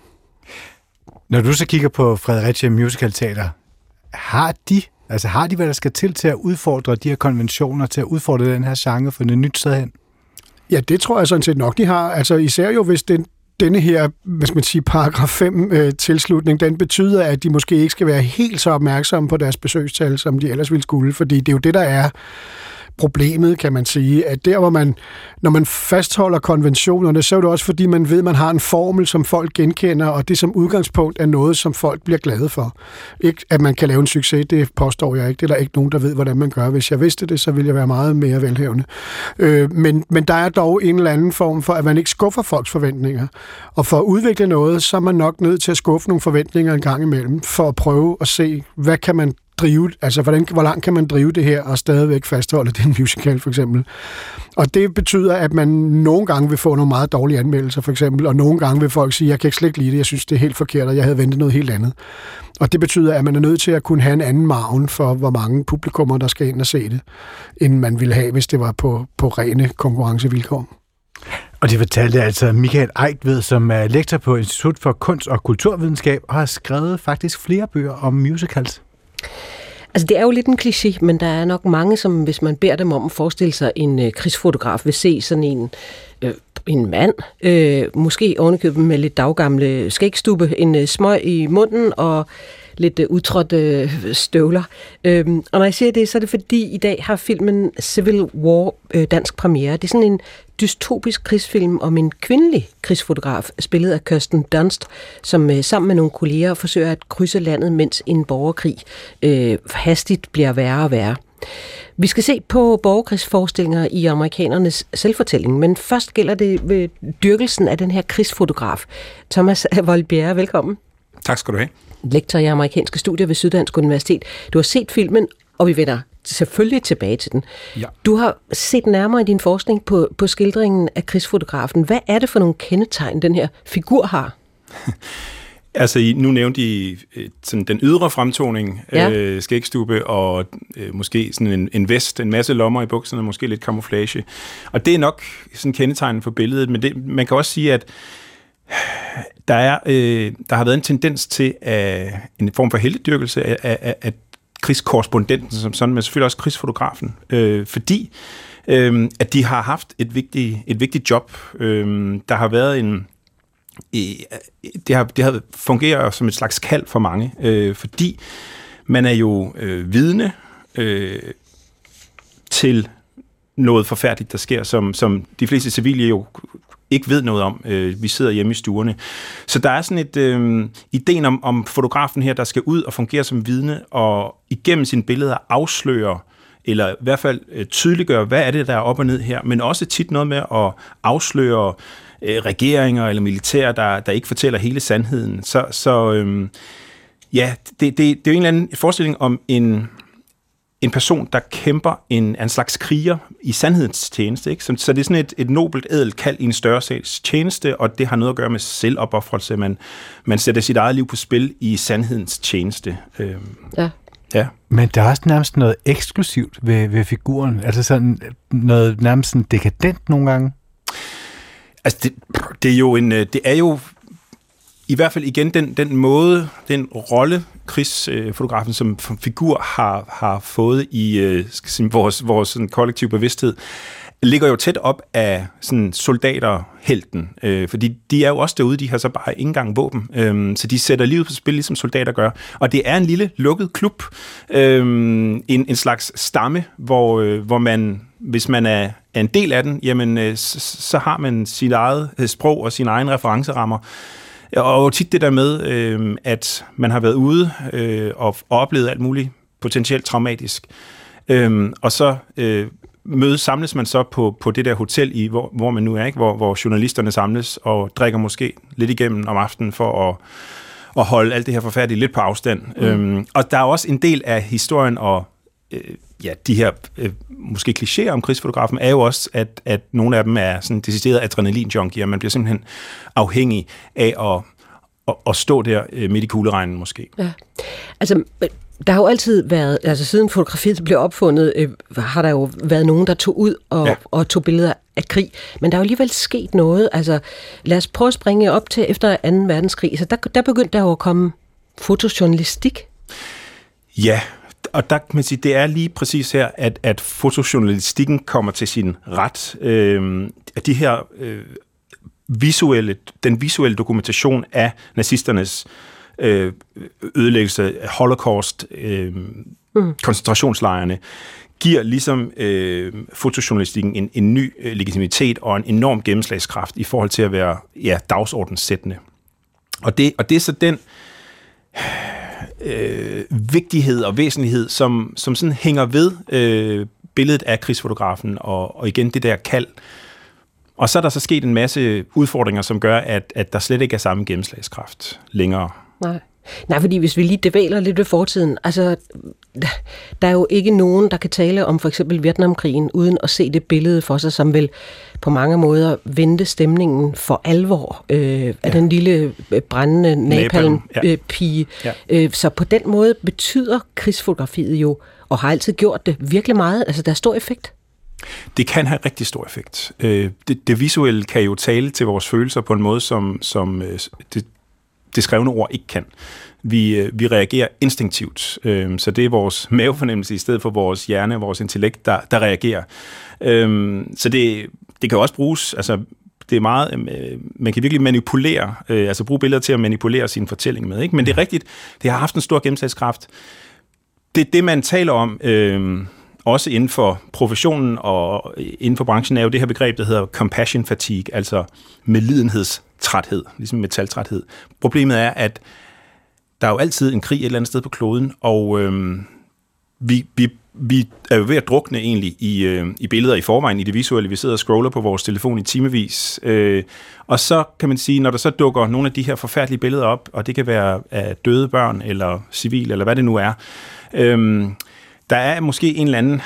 [SPEAKER 2] Når du så kigger på Fredericia Musical Teater, har de, altså har de, hvad der skal til til at udfordre de her konventioner, til at udfordre den her genre for noget nyt sted hen?
[SPEAKER 6] Ja, det tror jeg sådan set nok, de har. Altså især jo, hvis det denne her, hvis man siger, paragraf fem øh, tilslutning, den betyder, at de måske ikke skal være helt så opmærksomme på deres besøgstal, som de ellers ville skulle, fordi det er jo det, der er problemet, kan man sige, at der, hvor man, når man fastholder konventionerne, så er det også, fordi man ved, at man har en formel, som folk genkender, og det som udgangspunkt er noget, som folk bliver glade for. Ikke, at man kan lave en succes, det påstår jeg ikke. Det er der ikke nogen, der ved, hvordan man gør. Hvis jeg vidste det, så ville jeg være meget mere velhavende. Øh, men, men der er dog en eller anden form for, at man ikke skuffer folks forventninger. Og for at udvikle noget, så er man nok nødt til at skuffe nogle forventninger en gang imellem, for at prøve at se, hvad kan man drive, altså hvordan, hvor langt kan man drive det her og stadigvæk fastholde den musical for eksempel. Og det betyder, at man nogle gange vil få nogle meget dårlige anmeldelser for eksempel, og nogle gange vil folk sige, jeg kan ikke slet ikke lide det, jeg synes det er helt forkert, og jeg havde ventet noget helt andet. Og det betyder, at man er nødt til at kunne have en anden margen for, hvor mange publikummer, der skal ind og se det, end man ville have, hvis det var på, på rene konkurrencevilkår.
[SPEAKER 2] Og det fortalte altså Michael Eigtved, som er lektor på Institut for Kunst og Kulturvidenskab, og har skrevet faktisk flere bøger om musicals.
[SPEAKER 3] Altså, det er jo lidt en kliché, men der er nok mange, som hvis man beder dem om at forestille sig en øh, krigsfotograf, vil se sådan en, øh, en mand, øh, måske ovenikøbet med lidt daggamle skægstube, en øh, smøg i munden og lidt øh, udtrådte øh, støvler. Øh, og når jeg siger det, så er det fordi, i dag har filmen Civil War øh, dansk premiere. Det er sådan en dystopisk krigsfilm om en kvindelig krigsfotograf, spillet af Kirsten Dunst, som øh, sammen med nogle kolleger forsøger at krydse landet, mens en borgerkrig øh, hastigt bliver værre og værre. Vi skal se på borgerkrigsforestillinger i amerikanernes selvfortælling, men først gælder det ved dyrkelsen af den her krigsfotograf. Thomas Voldbjerre, velkommen.
[SPEAKER 7] Tak skal du have.
[SPEAKER 3] Lektor i amerikanske studier ved Syddansk Universitet. Du har set filmen, og vi vender selvfølgelig tilbage til den.
[SPEAKER 7] Ja.
[SPEAKER 3] Du har set nærmere i din forskning på, på skildringen af krigsfotografen. Hvad er det for nogle kendetegn, den her figur har?
[SPEAKER 7] Altså, nu nævnte I sådan den ydre fremtoning,
[SPEAKER 3] ja.
[SPEAKER 7] øh, skægstube og øh, måske sådan en, en vest, en masse lommer i bukserne, måske lidt camouflage. Og det er nok sådan kendetegn for billedet, men det, man kan også sige, at der, er, øh, der har været en tendens til at, en form for heltedyrkelse af, af, af krigskorrespondenten som sådan, men selvfølgelig også krigsfotografen, øh, fordi øh, at de har haft et vigtigt, et vigtigt job. Øh, der har været en Det har, det har fungeret som et slags kald for mange, øh, fordi man er jo øh, vidne øh, til noget forfærdeligt, der sker, som, som de fleste civile jo ikke ved noget om. Øh, vi sidder hjemme i stuerne. Så der er sådan et øh, ideen om, om fotografen her, der skal ud og fungere som vidne, og igennem sine billeder afsløre, eller i hvert fald øh, tydeliggøre, hvad er det, der er op og ned her, men også tit noget med at afsløre regeringer eller militære, der, der ikke fortæller hele sandheden. Så, så øhm, ja, det, det, det er jo en eller anden forestilling om en, en person, der kæmper en, en slags kriger i sandhedens tjeneste. Ikke? Så, så det er sådan et, et nobelt, ædelt kald i en større sags tjeneste, og det har noget at gøre med selvopoffrelse. Man, man sætter sit eget liv på spil i sandhedens tjeneste. Øhm,
[SPEAKER 3] ja.
[SPEAKER 7] Ja.
[SPEAKER 2] Men der er også nærmest noget eksklusivt ved, ved figuren. Altså sådan noget nærmest sådan dekadent nogle gange.
[SPEAKER 7] Altså, det, det er jo en, det er jo i hvert fald igen den, den måde, den rolle, krigsfotografen som figur har, har fået i øh, sige, vores, vores sådan, kollektiv bevidsthed, ligger jo tæt op af sådan, soldaterhelten, øh, fordi de er jo også derude, de har så bare ikke engang våben, øh, så de sætter livet på spil, ligesom soldater gør, og det er en lille lukket klub, øh, en, en slags stamme, hvor, øh, hvor man, hvis man er, er en del af den, jamen øh, så, så har man sit eget sprog og sine egne referencerammer, og tit det der med, øh, at man har været ude øh, og, og oplevet alt muligt potentielt traumatisk, øh, og så øh, mødes, samles man så på, på det der hotel, i, hvor, hvor man nu er, ikke? Hvor, hvor journalisterne samles og drikker måske lidt igennem om aftenen for at, at holde alt det her forfærdelige lidt på afstand. Mm. Øhm, og der er også en del af historien, og øh, ja, de her øh, måske klichéer om krigsfotografen, er jo også, at, at nogle af dem er sådan decideret adrenalin-junkier. Man bliver simpelthen afhængig af at, at, at stå der øh, midt i kugleregnen måske.
[SPEAKER 3] Ja, altså... Der har jo altid været, altså siden fotografiet blev opfundet, øh, har der jo været nogen, der tog ud og, ja. og tog billeder af krig. Men der er jo alligevel sket noget. Altså, lad os prøve at springe op til efter anden verdenskrig. Så der, der begyndte der jo at komme fotojournalistik.
[SPEAKER 7] Ja, og der kan man sige, det er lige præcis her, at, at fotojournalistikken kommer til sin ret. Øh, at de her øh, visuelle, den visuelle dokumentation af nazisternes ødelæggelse af Holocaust, øh, mm. koncentrationslejrene, giver ligesom øh, fotojournalistikken en, en ny øh, legitimitet og en enorm gennemslagskraft i forhold til at være ja, dagsordenssættende. Og det, og det er så den øh, vigtighed og væsentlighed, som, som sådan hænger ved øh, billedet af krigsfotografen, og, og igen det der kald. Og så er der så sket en masse udfordringer, som gør, at, at der slet ikke er samme gennemslagskraft længere.
[SPEAKER 3] Nej. Nej, fordi hvis vi lige dvæler lidt ved fortiden, altså, der er jo ikke nogen, der kan tale om for eksempel Vietnamkrigen, uden at se det billede for sig, som vil på mange måder vende stemningen for alvor øh, af ja. den lille brændende napalm-pige. Ja. Ja. Øh, så på den måde betyder krigsfotografiet jo, og har altid gjort det, virkelig meget. Altså, der er stor effekt.
[SPEAKER 7] Det kan have rigtig stor effekt. Øh, det, det visuelle kan jo tale til vores følelser på en måde, som, som øh, det, det skrevne ord ikke kan. Vi, vi reagerer instinktivt, øh, så det er vores mavefornemmelse i stedet for vores hjerne, vores intellekt, der, der reagerer. Øh, så det, det kan også bruges, altså det er meget, øh, man kan virkelig manipulere, øh, altså bruge billeder til at manipulere sin fortælling med, ikke? Men det er rigtigt, det har haft en stor gennemslagskraft. Det er det, man taler om, øh, også inden for professionen og inden for branchen, er jo det her begreb, der hedder compassion fatigue, altså medlidenhedstræthed, ligesom metaltræthed. Problemet er, at der er jo altid en krig et eller andet sted på kloden, og øhm, vi, vi, vi er jo ved at drukne egentlig i, øh, i billeder i forvejen, i det visuelle. Vi sidder og scroller på vores telefon i timevis, øh, og så kan man sige, når der så dukker nogle af de her forfærdelige billeder op, og det kan være af døde børn, eller civil, eller hvad det nu er, øh, der er måske en eller anden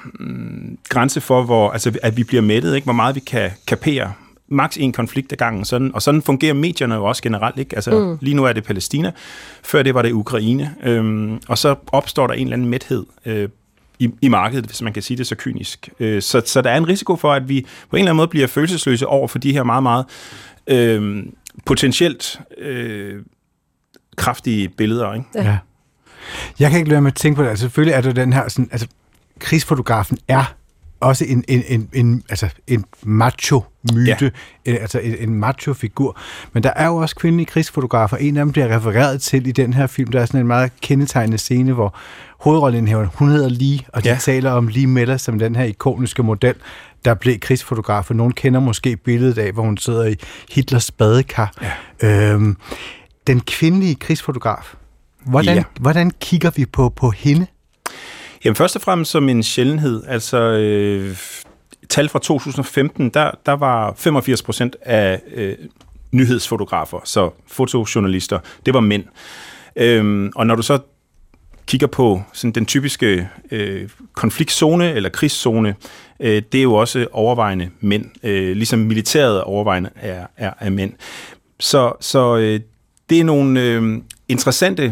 [SPEAKER 7] mm, grænse for, hvor, altså, at vi bliver mættet, ikke? Hvor meget vi kan kapere. Maks en konflikt ad gangen, sådan, og sådan fungerer medierne jo også generelt, ikke? Altså, mm. lige nu er det Palæstina, før det var det Ukraine, øhm, og så opstår der en eller anden mæthed øh, i, i markedet, hvis man kan sige det så kynisk. Øh, så, så der er en risiko for, at vi på en eller anden måde bliver følelsesløse over for de her meget, meget øh, potentielt øh, kraftige billeder, ikke?
[SPEAKER 2] Ja. Jeg kan ikke lade mig at tænke på det. Altså, selvfølgelig er der den her, sådan, altså, krigsfotografen er også en, en, en, en, altså en macho-myte, ja. en, altså en, en macho-figur. Men der er jo også kvindelige krigsfotografer. En af dem bliver refereret til i den her film. Der er sådan en meget kendetegnende scene, hvor hovedrollenindhaveren, hun hedder Lee, og de ja. taler om Lee Miller som den her ikoniske model, der blev krigsfotograf. Nogen kender måske billedet af, hvor hun sidder i Hitlers badekar. Ja. Øhm, den kvindelige krigsfotograf, hvordan, ja. hvordan kigger vi på, på hende?
[SPEAKER 7] Jamen først og fremmest som en sjældenhed. Altså øh, tal fra to tusind og femten, der, der var femogfirs procent af øh, nyhedsfotografer, så fotojournalister, det var mænd. Øhm, og når du så kigger på sådan den typiske øh, konfliktzone eller krigszone, øh, det er jo også overvejende mænd, øh, ligesom militæret overvejende er, er, er mænd. Så, så øh, det er nogle øh, interessante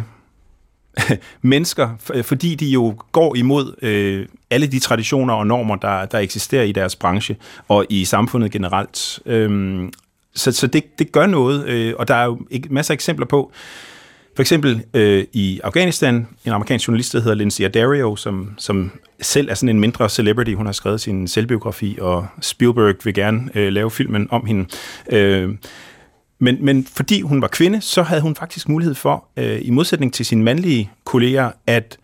[SPEAKER 7] mennesker, fordi de jo går imod øh, alle de traditioner og normer, der, der eksisterer i deres branche og i samfundet generelt. Øhm, så så det, det gør noget, øh, og der er jo masser af eksempler på. For eksempel øh, i Afghanistan, en amerikansk journalist, der hedder Lindsay Addario, som, som selv er sådan en mindre celebrity. Hun har skrevet sin selvbiografi, og Spielberg vil gerne øh, lave filmen om hende. Øh, Men, men fordi hun var kvinde, så havde hun faktisk mulighed for, øh, i modsætning til sine mandlige kolleger, at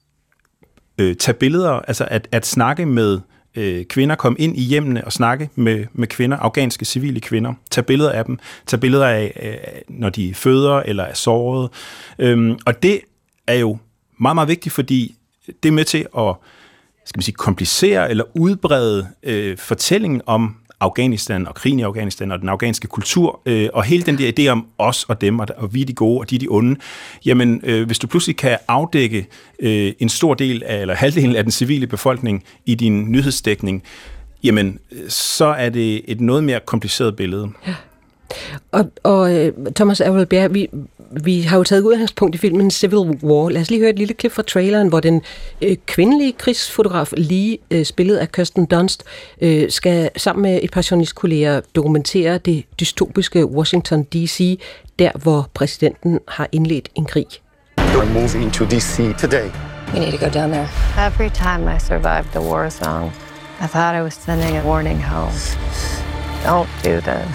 [SPEAKER 7] øh, tage billeder, altså at, at snakke med øh, kvinder, komme ind i hjemmene og snakke med, med kvinder, afghanske civile kvinder, tage billeder af dem, tage billeder af, øh, når de føder eller er såret. Øhm, og det er jo meget, meget vigtigt, fordi det er med til at skal man sige, komplicere eller udbrede øh, fortællingen om Afghanistan og krigen i Afghanistan og den afghanske kultur, øh, og hele den der idé om os og dem, og, og vi er de gode, og de er de onde, jamen, øh, hvis du pludselig kan afdække øh, en stor del af, eller halvdelen af den civile befolkning i din nyhedsdækning, jamen, så er det et noget mere kompliceret billede. Ja.
[SPEAKER 3] Og, og Thomas Avelbjerg, vi, vi har jo taget udgangspunkt i filmen Civil War. Lad os lige høre et lille klip fra traileren, hvor den øh, kvindelige krigsfotograf, Lee, øh, spillet af Kirsten Dunst, øh, skal sammen med et par journalistkolleger dokumentere det dystopiske Washington D C, der hvor præsidenten har indledt en krig.
[SPEAKER 8] We're moving to D C today.
[SPEAKER 9] We need to go down there. Every time I survived the war zone, I thought I was sending a warning home. Don't do this.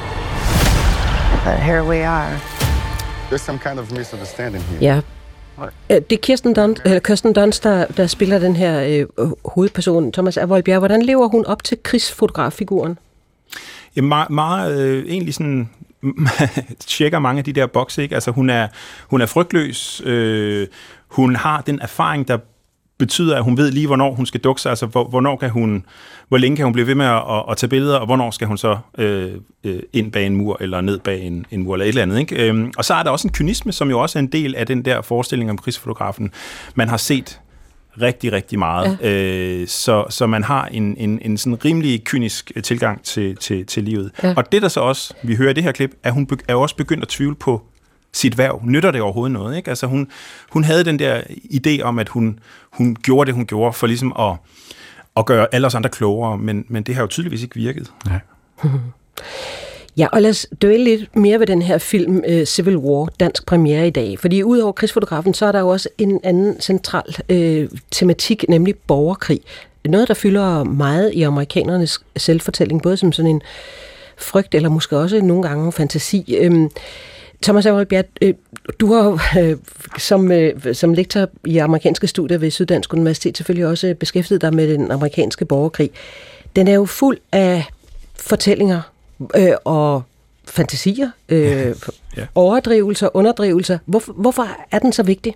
[SPEAKER 9] But here we are.
[SPEAKER 8] There's some kind of misunderstanding here.
[SPEAKER 3] Ja. Det er Kirsten Dunst, eller Kirsten Dunst, der, der spiller den her øh, hovedperson, Thomas Avelbjerg. Hvordan lever hun op til krigsfotograf-figuren?
[SPEAKER 7] Ja, meget, meget øh, egentlig sådan tjekker mange af de der bokse, ikke? Altså hun er, hun er frygtløs. Øh, hun har den erfaring, der betyder, at hun ved lige, hvornår hun skal dukke sig, altså hvor, hvornår kan hun, hvor længe kan hun blive ved med at, at, at tage billeder, og hvornår skal hun så øh, øh, ind bag en mur, eller ned bag en, en mur, eller et eller andet. Ikke? Øhm, og så er der også en kynisme, som jo også er en del af den der forestilling om krigsfotografen. Man har set rigtig, rigtig meget. Ja. Øh, så, så man har en, en, en sådan rimelig kynisk tilgang til, til, til livet. Ja. Og det der så også, vi hører i det her klip, er hun er også begyndt at tvivle på sit værv. Nytter det overhovedet noget? Ikke? Altså hun, hun havde den der idé om, at hun, hun gjorde det, hun gjorde, for ligesom at, at gøre alle os andre klogere, men, men det har jo tydeligvis ikke virket.
[SPEAKER 2] Nej.
[SPEAKER 3] Ja, og lad os dvæle lidt mere ved den her film uh, Civil War, dansk premiere i dag. Fordi udover krigsfotografen, så er der jo også en anden central uh, tematik, nemlig borgerkrig. Noget, der fylder meget i amerikanernes selvfortælling, både som sådan en frygt, eller måske også nogle gange fantasi. Um, Thomas Averlbjerg, du har øh, som, øh, som lektor i amerikanske studier ved Syddansk Universitet selvfølgelig også beskæftiget dig med den amerikanske borgerkrig. Den er jo fuld af fortællinger øh, og fantasier, øh, ja. overdrivelser, underdrivelser. Hvorfor, hvorfor er den så vigtig?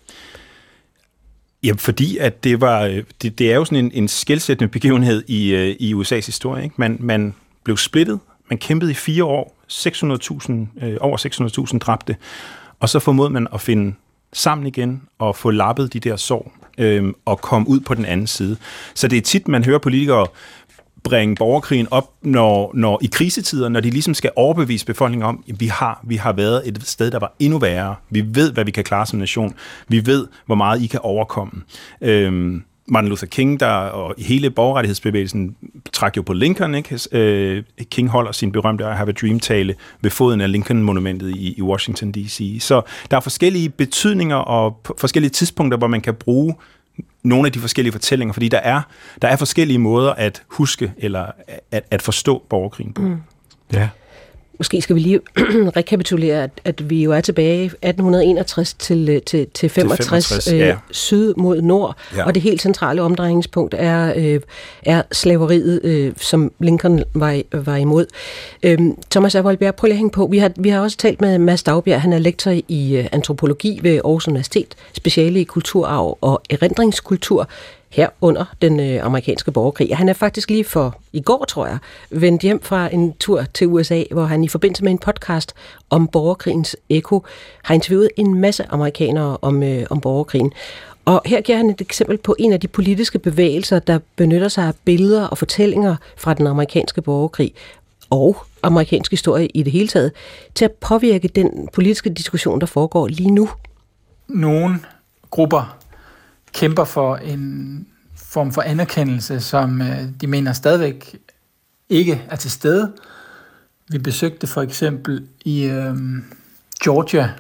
[SPEAKER 7] Ja, fordi at det var det, det er jo sådan en, en skelsættende begivenhed i, i U S A's historie. Ikke? Man, man blev splittet, man kæmpede i fire år, seks hundrede tusind, øh, over seks hundrede tusind dræbte, og så formåede man at finde sammen igen og få lappet de der sår øh, og komme ud på den anden side. Så det er tit, man hører politikere bringe borgerkrigen op, når, når i krisetider, når de ligesom skal overbevise befolkningen om, at vi har, vi har været et sted, der var endnu værre. Vi ved, hvad vi kan klare som nation. Vi ved, hvor meget I kan overkomme. Øhm, Martin Luther King, der og hele borgerrettighedsbevægelsen trak jo på Lincoln, ikke? Øh, King holder sin berømte I Have a Dream-tale ved foden af Lincoln-monumentet i, i Washington D C. Så der er forskellige betydninger og forskellige tidspunkter, hvor man kan bruge nogle af de forskellige fortællinger, fordi der er, der er forskellige måder at huske eller at, at forstå borgerkrigen på. Mm.
[SPEAKER 2] Ja.
[SPEAKER 3] Måske skal vi lige rekapitulere, at, at vi jo er tilbage atten enogtres til, til, til femogtres, til femogtres øh, ja. Syd mod nord, ja. Og det helt centrale omdrejningspunkt er, øh, er slaveriet, øh, som Lincoln var, var imod. Øh, Thomas Averlbjerg, prøv lige at hænge på. Vi har, vi har også talt med Mads Daugbjerg, han er lektor i øh, antropologi ved Aarhus Universitet, speciale i kulturarv og erindringskultur, herunder den øh, amerikanske borgerkrig. Han er faktisk lige for i går, tror jeg, vendt hjem fra en tur til U S A, hvor han i forbindelse med en podcast om borgerkrigens ekko har interviewet en masse amerikanere om, øh, om borgerkrigen. Og her giver han et eksempel på en af de politiske bevægelser, der benytter sig af billeder og fortællinger fra den amerikanske borgerkrig og amerikansk historie i det hele taget, til at påvirke den politiske diskussion, der foregår lige nu.
[SPEAKER 10] Nogle grupper kæmper for en form for anerkendelse, som øh, de mener stadigvæk ikke er til stede. Vi besøgte for eksempel i øh, Georgia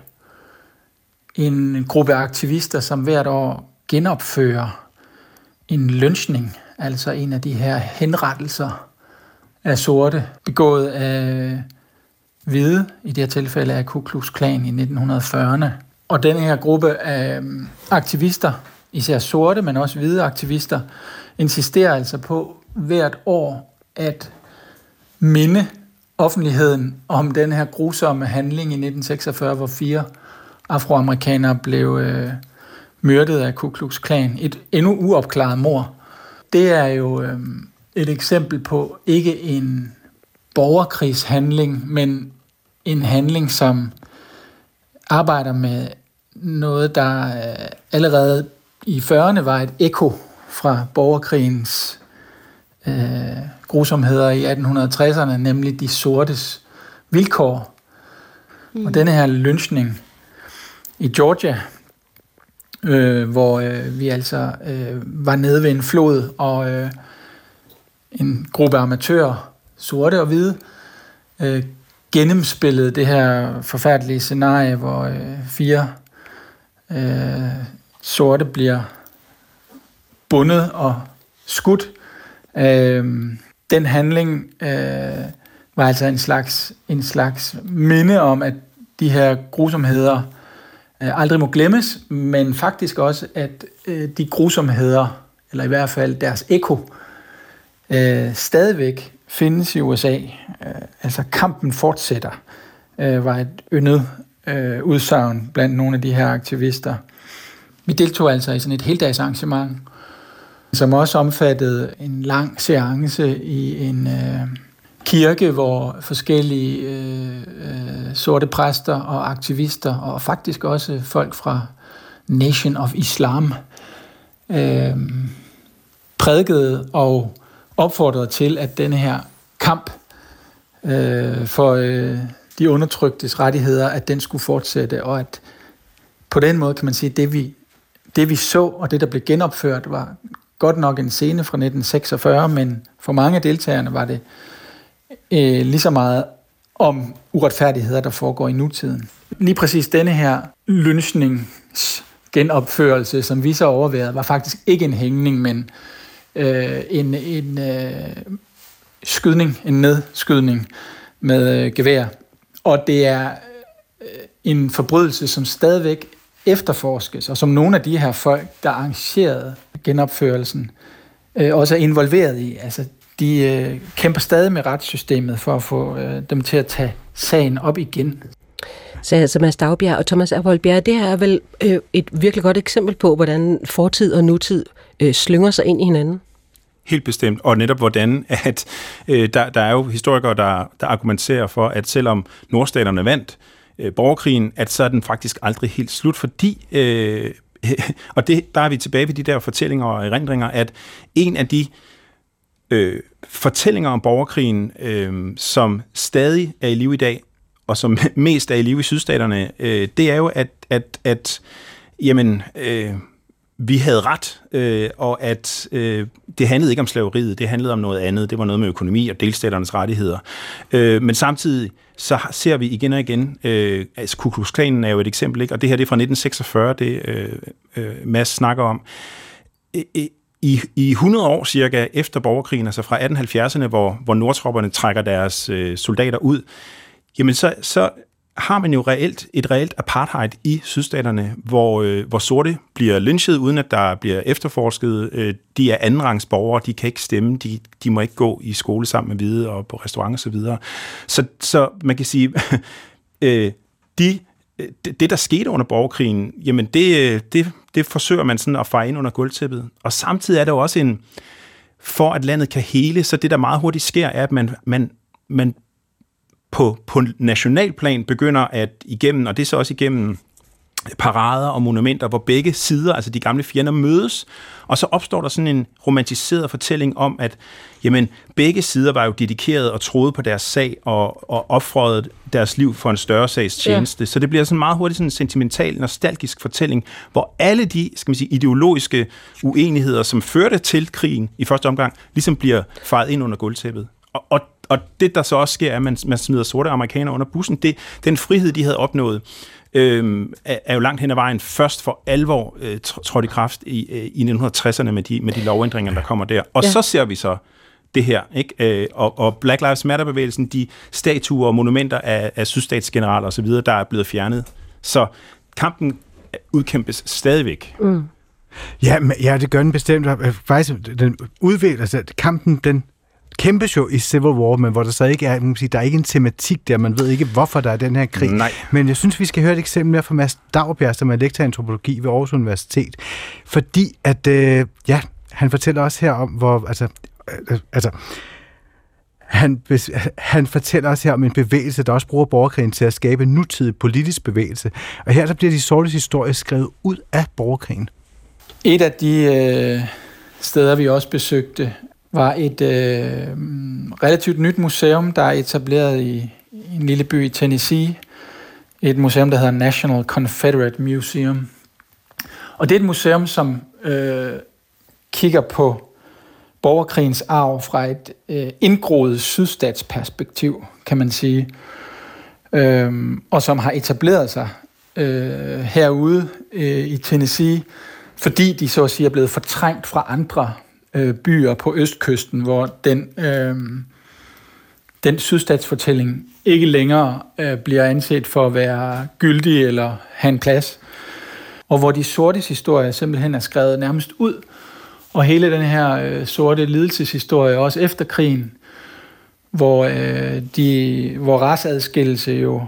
[SPEAKER 10] en gruppe aktivister, som hvert år genopfører en lynchning, altså en af de her henrettelser af sorte, begået af hvide, i det her tilfælde af Ku Klux Klan i nitten fyrrerne. Og den her gruppe af aktivister, især sorte, men også hvide aktivister, insisterer altså på hvert år at minde offentligheden om den her grusomme handling i nitten seksogfyrre, hvor fire afroamerikanere blev øh, myrdet af Ku Klux Klan. Et endnu uopklaret mord. Det er jo øh, et eksempel på ikke en borgerkrigshandling, men en handling, som arbejder med noget, der øh, allerede i fyrrerne var et ekko fra borgerkrigens øh, grusomheder i atten tresserne, nemlig de sortes vilkår. Mm. Og denne her lynchning i Georgia, øh, hvor øh, vi altså øh, var nede ved en flod, og øh, en gruppe amatører, sorte og hvide, øh, gennemspillede det her forfærdelige scenarie, hvor øh, fire øh, sorte bliver bundet og skudt. Øh, den handling øh, var altså en slags, en slags minde om, at de her grusomheder øh, aldrig må glemmes, men faktisk også, at øh, de grusomheder, eller i hvert fald deres ekko, øh, stadigvæk findes i U S A. Øh, altså kampen fortsætter, øh, var et yndet øh, udsagn blandt nogle af de her aktivister. Vi deltog altså i sådan et heldagsarrangement, som også omfattede en lang seance i en øh, kirke, hvor forskellige øh, øh, sorte præster og aktivister, og faktisk også folk fra Nation of Islam, øh, prædikede og opfordrede til, at denne her kamp øh, for øh, de undertryktes rettigheder, at den skulle fortsætte, og at på den måde kan man sige, at det vi, det vi så, og det der blev genopført, var godt nok en scene fra nitten seksogfyrre, men for mange af deltagerne var det øh, lige så meget om uretfærdigheder, der foregår i nutiden. Lige præcis denne her lynchningsgenopførelse, som vi så overværede, var faktisk ikke en hængning, men øh, en, en øh, skydning, en nedskydning med øh, gevær. Og det er en forbrydelse, som stadigvæk efterforskes, og som nogle af de her folk, der arrangerede genopførelsen, øh, også er involveret i. Altså, de øh, kæmper stadig med retssystemet for at få øh, dem til at tage sagen op igen.
[SPEAKER 3] Sagde altså Mads Daugbjerg og Thomas Avold Bjerre. Det her er vel øh, et virkelig godt eksempel på, hvordan fortid og nutid øh, slynger sig ind i hinanden.
[SPEAKER 7] Helt bestemt, og netop hvordan, at øh, der, der er jo historikere, der, der argumenterer for, at selvom nordstaterne vandt øh, borgerkrigen, at så er den faktisk aldrig helt slut, fordi, øh, og det, der er vi tilbage ved de der fortællinger og erindringer, at en af de øh, fortællinger om borgerkrigen, øh, som stadig er i live i dag, og som mest er i live i sydstaterne, øh, det er jo, at, at, at jamen, øh, vi havde ret, øh, og at øh, det handlede ikke om slaveriet, det handlede om noget andet. Det var noget med økonomi og delstaternes rettigheder. Øh, men samtidig så ser vi igen og igen, øh, altså Ku Klux Klanen er jo et eksempel, ikke? Og det her det er fra nitten seksogfyrre, det øh, øh, Mads snakker om. I, I hundrede år cirka efter borgerkrigen, altså fra atten halvfjerdserne, hvor, hvor nordtropperne trækker deres øh, soldater ud, jamen så, så har man jo reelt et reelt apartheid i sydstaterne, hvor, øh, hvor sorte bliver lynchet, uden at der bliver efterforsket. Øh, de er andenrangs borgere, de kan ikke stemme, de, de må ikke gå i skole sammen med hvide og på restaurant og så videre. Så, så man kan sige, øh, de, det, det der skete under borgerkrigen, jamen det, det, det forsøger man sådan at feje ind under gulvtæppet. Og samtidig er der jo også en, for at landet kan hele, så det der meget hurtigt sker, er, at man, man, man på, på nationalplan begynder at igennem, og det er så også igennem parader og monumenter, hvor begge sider, altså de gamle fjender, mødes, og så opstår der sådan en romantiseret fortælling om, at jamen, begge sider var jo dedikeret og troede på deres sag, og, og offrede deres liv for en større sags tjeneste. Ja. Så det bliver sådan meget hurtigt sådan en sentimental, nostalgisk fortælling, hvor alle de, skal man sige, ideologiske uenigheder, som førte til krigen i første omgang, ligesom bliver fejet ind under gulvtæppet. Og, og Og det, der så også sker, er, at man, man smider sorte amerikanere under bussen. Det, den frihed, de havde opnået, øh, er, er jo langt hen ad vejen først for alvor øh, trådt i kraft i, øh, i nitten tresserne med de, med de lovændringer, der kommer der. Og ja. Så ser vi så det her, ikke? Øh, og, og Black Lives Matter-bevægelsen, de statuer og monumenter af, af sydstatsgeneraler osv., der er blevet fjernet. Så kampen udkæmpes stadigvæk.
[SPEAKER 2] Mm. Ja, men, ja, det gør den bestemt. Faktisk, den udvikler sig. Kampen, den kæmpes jo i Civil War, men hvor der så ikke er, man sige, der er ikke en tematik der, man ved ikke, hvorfor der er den her krig.
[SPEAKER 7] Nej.
[SPEAKER 2] Men jeg synes, vi skal høre et eksempel mere fra Mads Daugbjerg, som er lektor i antropologi ved Aarhus Universitet, fordi at, øh, ja, han fortæller også her om, hvor, altså, øh, altså, han, han fortæller også her om en bevægelse, der også bruger borgerkrigen til at skabe en nutidig politisk bevægelse. Og her der bliver de sortes historie skrevet ud af borgerkrigen.
[SPEAKER 10] Et af de øh, steder, vi også besøgte, var et øh, relativt nyt museum, der er etableret i, i en lille by i Tennessee. Et museum, der hedder National Confederate Museum. Og det er et museum, som øh, kigger på borgerkrigens arv fra et øh, indgroet sydstatsperspektiv, kan man sige. Øh, og som har etableret sig øh, herude øh, i Tennessee, fordi de så at sige er blevet fortrængt fra andre øh, byer på østkysten, hvor den, øh, den sydstatsfortælling ikke længere øh, bliver anset for at være gyldig eller have en plads. Og hvor de sortes historie simpelthen er skrevet nærmest ud. Og hele den her øh, sorte lidelseshistorie, også efter krigen, hvor, øh, de, hvor raceadskillelse jo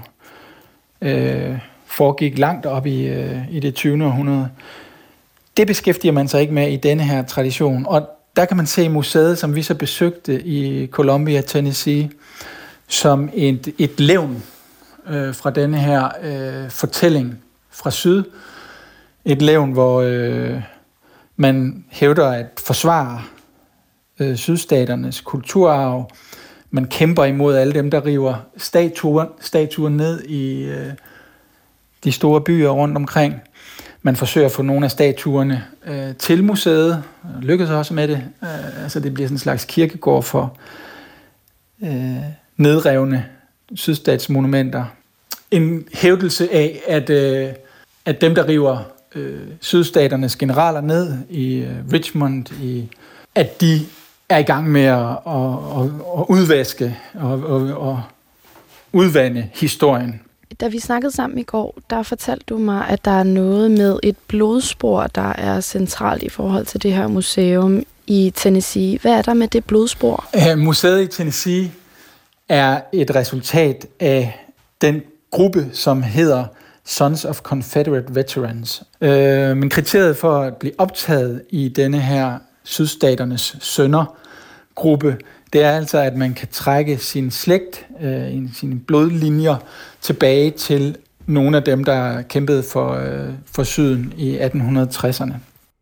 [SPEAKER 10] øh, foregik langt op i, øh, i det tyvende århundrede. Det beskæftiger man sig ikke med i denne her tradition. Og der kan man se museet, som vi så besøgte i Columbia, Tennessee, som et, et levn øh, fra denne her øh, fortælling fra syd. Et levn, hvor øh, man hævder at forsvare øh, sydstaternes kulturarv. Man kæmper imod alle dem, der river statuer, statuer ned i øh, de store byer rundt omkring. Man forsøger at få nogle af statuerne øh, til museet. Lykkes også med det. Øh, altså det bliver sådan en slags kirkegård for øh, nedrevne sydstatsmonumenter. En hævdelse af, at, øh, at dem, der river øh, sydstaternes generaler ned i øh, Richmond, i, at de er i gang med at, at, at, at udvaske og, og, og udvande historien.
[SPEAKER 11] da vi snakkede sammen i går, der fortalte du mig, at der er noget med et blodspor, der er centralt i forhold til det her museum i Tennessee. Hvad er der med det blodspor?
[SPEAKER 10] Æh, museet i Tennessee er et resultat af den gruppe, som hedder Sons of Confederate Veterans. Øh, men kriteriet for at blive optaget i denne her sydstaternes sønner-gruppe, det er altså, at man kan trække sin slægt, øh, sine blodlinjer tilbage til nogle af dem, der kæmpede for, øh, for syden i atten tresserne.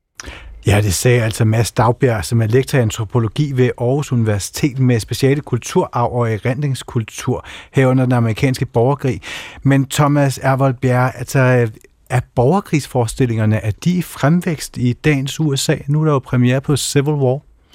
[SPEAKER 2] Ja, det sagde altså Mads Daugbjerg, som er lektor i antropologi ved Aarhus Universitet med speciale kulturarv og erindringskultur herunder den amerikanske borgerkrig. Men Thomas Ervold Bjerre, altså er borgerkrigsforestillingerne, er de i fremvækst i dagens U S A? Nu er der jo premiere på Civil War.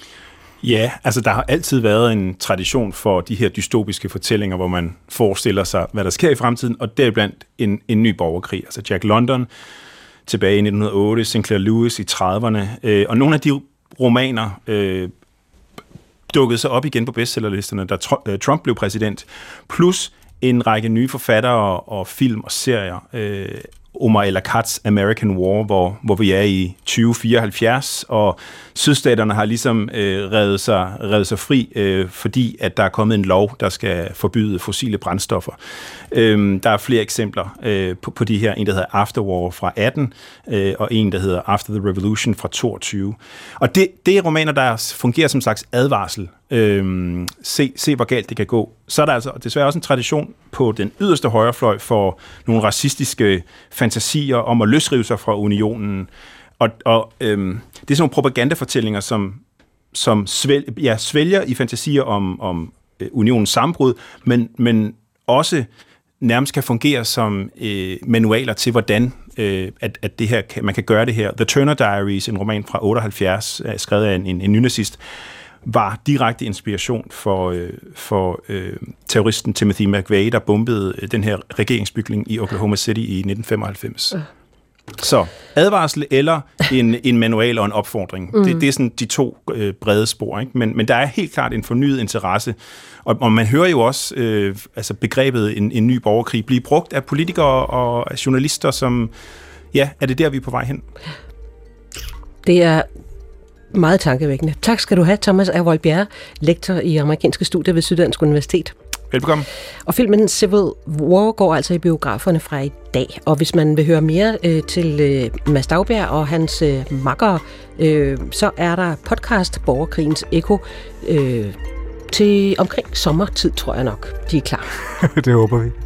[SPEAKER 7] Ja, altså der har altid været en tradition for de her dystopiske fortællinger, hvor man forestiller sig, hvad der sker i fremtiden, og deriblandt en, en ny borgerkrig. Altså Jack London tilbage i nitten hundrede og otte, Sinclair Lewis i trediverne, øh, og nogle af de romaner øh, dukkede sig op igen på bestsellerlisterne, da Trump blev præsident, plus en række nye forfattere og film og serier. Øh, Omar El-Akkad's American War, hvor, hvor vi er i tyve fireoghalvfjerds, og sydstaterne har ligesom øh, revet, sig, revet sig fri, øh, fordi at der er kommet en lov, der skal forbyde fossile brændstoffer. Øh, der er flere eksempler øh, på, på de her, en der hedder Afterwar fra atten, øh, og en der hedder After the Revolution fra toogtyve. Og det, det er romaner, der fungerer som slags advarsel. Øhm, se, se, hvor galt det kan gå. Så er der altså desværre også en tradition på den yderste højrefløj for nogle racistiske fantasier om at løsrive sig fra unionen. Og, og øhm, det er sådan nogle propagandafortællinger, som, som svæl, ja, svælger i fantasier om, om øh, unionens sammenbrud, men, men også nærmest kan fungere som øh, manualer til, hvordan øh, at, at det her, man kan gøre det her. The Turner Diaries, en roman fra otteoghalvfjerds, skrevet af en, en, en nynazist, var direkte inspiration for, øh, for øh, terroristen Timothy McVeigh, der bombede den her regeringsbygning i Oklahoma City i nitten femoghalvfems. Uh. Så advarsel eller en, en manual og en opfordring. Mm. Det, det er sådan de to øh, brede spor, ikke? Men, men der er helt klart en fornyet interesse. Og, og man hører jo også øh, altså begrebet en, en ny borgerkrig blive brugt af politikere og af journalister, som, ja, er det der, vi er på vej hen?
[SPEAKER 3] Det er meget tankevækkende. Tak skal du have, Thomas Ervold Bjerre, lektor i amerikanske studier ved Syddansk Universitet.
[SPEAKER 7] Velbekomme.
[SPEAKER 3] Og filmen Civil War går altså i biograferne fra i dag. Og hvis man vil høre mere øh, til øh, Mads Daugbjerg og hans øh, makkere, øh, så er der podcast Borgerkrigens Ekko øh, til omkring sommertid, tror jeg nok. De er klar.
[SPEAKER 2] Det håber vi.